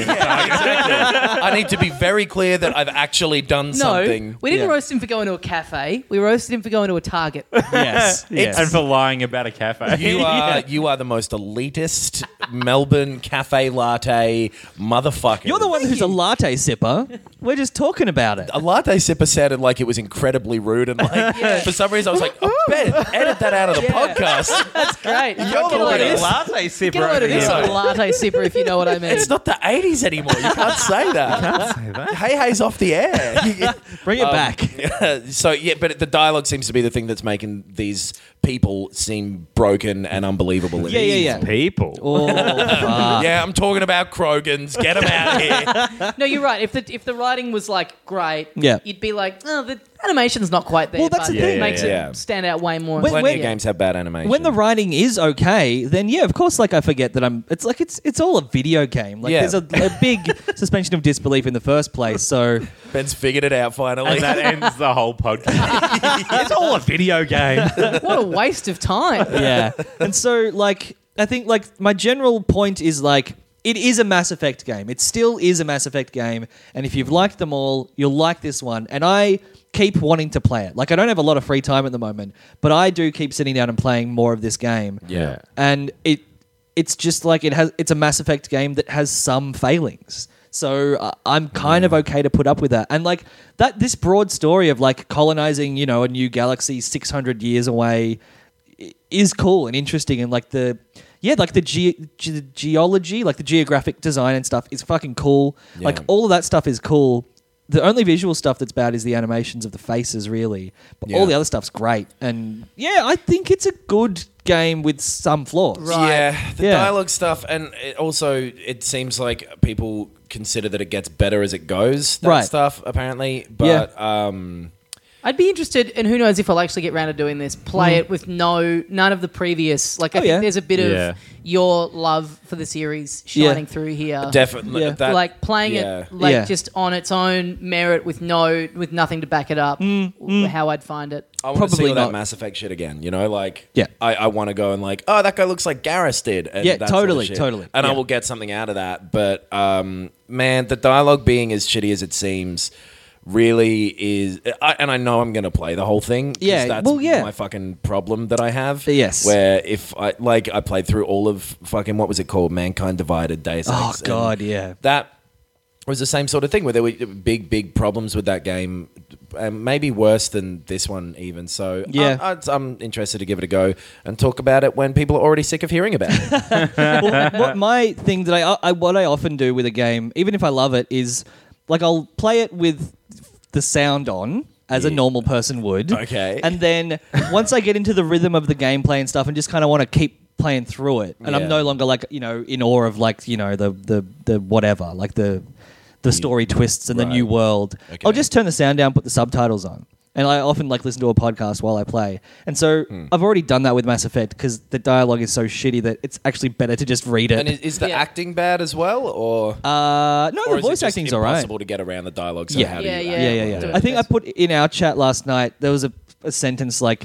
E: I need to be very clear that I've actually done something.
D: We didn't
C: Yeah.
D: roast him for going to a cafe. We roasted him for going to a Target.
C: Yes. yes.
F: And for lying about a cafe.
E: You are the most elitist Melbourne cafe latte motherfucker.
C: You're the one who's a latte sipper. We're just talking about it.
E: A latte sipper sounded like it was incredibly rude, and like for some reason I was like, I bet edit that out of the podcast.
D: That's great.
E: You're the one who's-
F: latte sipper.
D: Get a load of this
E: here.
D: latte sipper if you know what I mean.
E: It's not the 80s anymore. You can't say that. Hey, Hey's off the air.
C: Bring it back.
E: So yeah, but the dialogue seems to be the thing that's making these people seem broken and unbelievable.
C: Yeah.
F: People.
C: Oh, fuck.
E: Yeah, I'm talking about Krogans. Get them out of here.
D: No, you're right. If the writing was like great,
C: Yeah.
D: you'd be like, oh, the animation's not quite there.
C: Well, that's
D: but
C: the thing.
D: It makes
E: Yeah.
D: it stand out way more.
E: Plenty of games have bad animation.
C: When the writing is okay, then yeah, of course, like I forget that it's all a video game. Like
E: Yeah.
C: there's a big suspension of disbelief in the first place. So
E: Ben's figured it out finally.
F: And that ends the whole podcast. It's all a video game.
D: What a waste of time.
C: yeah, and so like I think like my general point is like it is a Mass Effect game. It still is a Mass Effect game, and if you've liked them all, you'll like this one. And I keep wanting to play it. Like I don't have a lot of free time at the moment, but I do keep sitting down and playing more of this game.
E: Yeah.
C: And it's just like it's a Mass Effect game that has some failings. So I'm kind of okay to put up with that. And like this broad story of like colonizing, a new galaxy 600 years away is cool and interesting. And like the geology, like the geographic design and stuff is fucking cool.
E: Yeah.
C: Like all of that stuff is cool. The only visual stuff that's bad is the animations of the faces, really. But all the other stuff's great. And yeah, I think it's a good game with some flaws.
D: Right.
E: Yeah, the
C: Yeah.
E: dialogue stuff, and it seems like people consider that it gets better as it goes. That
C: Right.
E: stuff apparently, but
D: I'd be interested, and who knows if I'll actually get around to doing this. Play it with none of the previous. Like I think
C: yeah.
D: there's a bit
F: Yeah.
D: of your love for the series shining through here.
E: definitely
C: Yeah.
E: that,
D: Like playing
E: yeah.
D: it like
C: Yeah.
D: just on its own merit with nothing to back it up. How I'd find it.
E: I want to see
C: Probably
E: all that
C: not.
E: Mass Effect shit again. Like,
C: Yeah.
E: I want to go and like, oh, that guy looks like Garrus did. And
C: Yeah,
E: that sort of
C: totally,
E: shit.
C: totally.
E: And I
C: Yeah.
E: will get something out of that. But man, the dialogue being as shitty as it seems really is. And I know I'm going to play the whole thing. 'cause
C: Yeah,
E: that's
C: well, yeah.
E: my fucking problem that I have.
C: Yes.
E: Where if I played through all of fucking what was it called, Mankind Divided, Deus
C: Oh,
E: Ex, and
C: God, yeah.
E: that was the same sort of thing where there were big problems with that game, and maybe worse than this one even. So
C: Yeah.
E: I'm interested to give it a go and talk about it when people are already sick of hearing about it.
C: Well, what my thing that what I often do with a game, even if I love it, is like I'll play it with the sound on as a normal person would.
E: Okay.
C: And then once I get into the rhythm of the gameplay and stuff and just kind of want to keep playing through it, and
E: Yeah.
C: I'm no longer like, in awe of like, the whatever, like the story twists and the
E: Right.
C: new world.
E: Okay.
C: I'll just turn the sound down, put the subtitles on. And I often like listen to a podcast while I play. And so I've already done that with Mass Effect because the dialogue is so shitty that it's actually better to just read it.
E: And is the
D: Yeah.
E: acting bad as well, or
C: No,
E: or
C: the
E: is it
C: voice
E: just
C: acting's all right.
E: impossible to get around the dialogue? So
C: Yeah.
E: how do
D: Yeah,
E: you
D: yeah.
C: Yeah.
D: Do it
C: I think I
D: best.
C: put in our chat last night, there was a sentence like,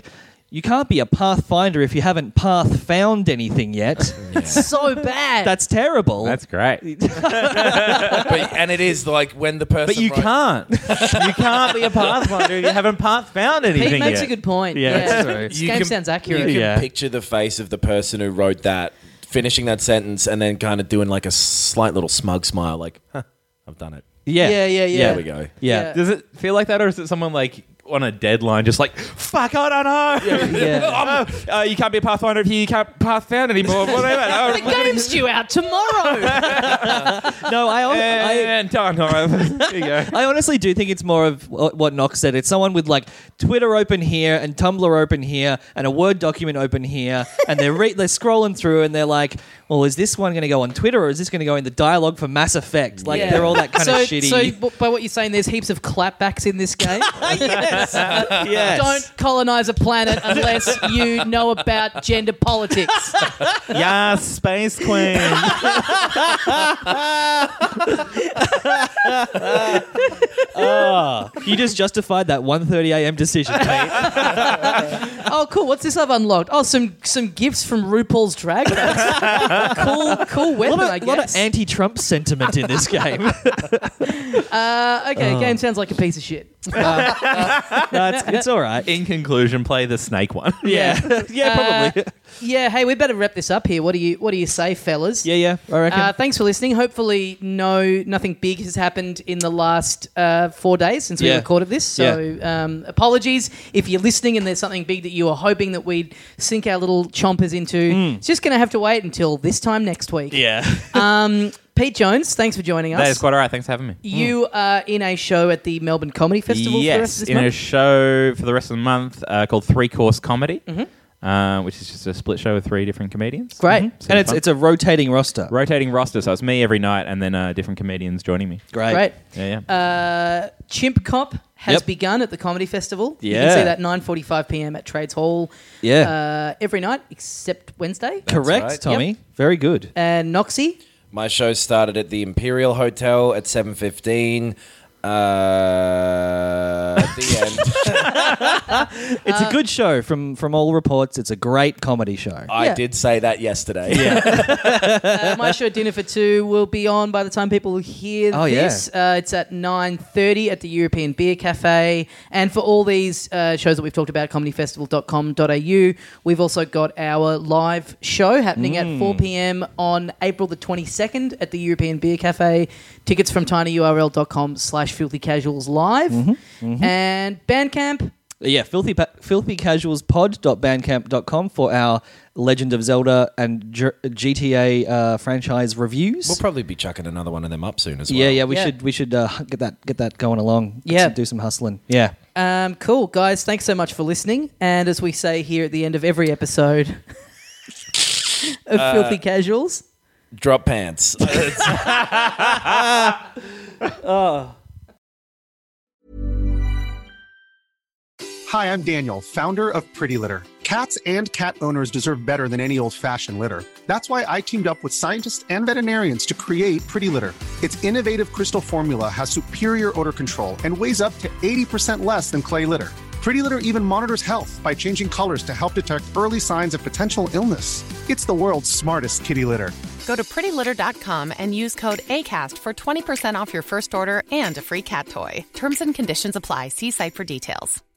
C: You can't be a pathfinder if you haven't path found anything yet.
D: So bad.
C: That's terrible.
F: That's great.
E: And it is like when the person.
F: But you can't. You can't be a pathfinder if you haven't path found anything
D: Pete makes
F: yet.
D: a good point.
C: Yeah, that's true.
D: This game sounds accurate.
E: You can
C: Yeah.
E: picture the face of the person who wrote that, finishing that sentence, and then kind of doing like a slight little smug smile, like, huh, I've done it.
C: Yeah.
D: Yeah.
E: There we go.
C: Yeah.
F: Does it feel like that, or is it someone like on a deadline, just like, fuck, I don't know.
C: Yeah.
F: You can't be a pathfinder if you can't path found anymore. Whatever.
D: The game's due out tomorrow.
C: No,
F: And done. All right. There you go.
C: I honestly do think it's more of what Knox said. It's someone with like Twitter open here and Tumblr open here and a Word document open here, and they're scrolling through and they're like, well, is this one going to go on Twitter or is this going to go in the dialogue for Mass Effect? Like they're all that kind of shitty.
D: So by what you're saying, there's heaps of clapbacks in this game.
C: Yes. Yes.
D: Don't colonize a planet unless you know about gender politics.
F: Yes, Space Queen.
C: You just justified that 1:30 a.m. decision, Pete.
D: Oh, cool. What's this I've unlocked? Oh, some gifts from RuPaul's Drag Race. Cool weapon, I
C: A lot of
D: guess.
C: anti-Trump sentiment in this game.
D: Okay, game sounds like a piece of shit.
C: It's all right.
F: In conclusion, play the snake one.
C: Yeah. Yeah, probably.
D: Yeah, hey, we better wrap this up here. What do you say, fellas?
C: Yeah, I reckon.
D: Thanks for listening. Hopefully, nothing big has happened in the last 4 days since we
C: Yeah.
D: recorded this. So, apologies if you're listening and there's something big that you were hoping that we'd sink our little chompers into. It's just going to have to wait until this time next week.
C: yeah.
D: Pete Jones, thanks for joining us.
F: That is quite all right. Thanks for having me.
D: You are in a show at the Melbourne Comedy Festival for the rest
F: Yes,
D: of this
F: in a
D: month?
F: show for the rest of the month called Three Course Comedy, which is just a split show with 3 different comedians.
D: Great.
C: And it's a rotating roster.
F: rotating roster, so it's me every night and then different comedians joining me.
D: Great.
F: Yeah.
D: Chimp Cop has
C: Yep.
D: begun at the Comedy Festival. You
C: Yeah.
D: can see that 9:45 p.m. at Trades Hall.
C: Yeah.
D: Every night except Wednesday.
C: Correct,
E: right.
C: Tommy. Very good.
D: And Noxie.
E: My show started at the Imperial Hotel at 7:15. The end.
C: It's a good show from all reports. It's a great comedy show.
E: I
D: Yeah.
E: did say that yesterday.
D: My show Dinner for Two will be on by the time people hear
C: Oh,
D: this. It's at 9:30 at the European Beer Cafe. And for all these shows that we've talked about, comedyfestival.com.au, we've also got our live show happening at 4 p.m. on April the 22nd at the European Beer Cafe. Tickets from tinyurl.com/filthycasualslive. And Bandcamp.
C: Yeah, filthycasualspod.bandcamp.com for our Legend of Zelda and GTA franchise reviews.
E: We'll probably be chucking another one of them up soon as well.
C: Yeah, we
D: Yeah.
C: should get that going along.
D: Yeah.
C: do some hustling. Yeah.
D: Cool, guys. Thanks so much for listening. And as we say here at the end of every episode of Filthy Casuals,
E: Drop pants.
G: Hi, I'm Daniel, founder of Pretty Litter. Cats and cat owners deserve better than any old-fashioned litter. That's why I teamed up with scientists and veterinarians to create Pretty Litter. Its innovative crystal formula has superior odor control and weighs up to 80% less than clay litter. Pretty Litter even monitors health by changing colors to help detect early signs of potential illness. It's the world's smartest kitty litter.
H: Go to prettylitter.com and use code ACAST for 20% off your first order and a free cat toy. Terms and conditions apply. See site for details.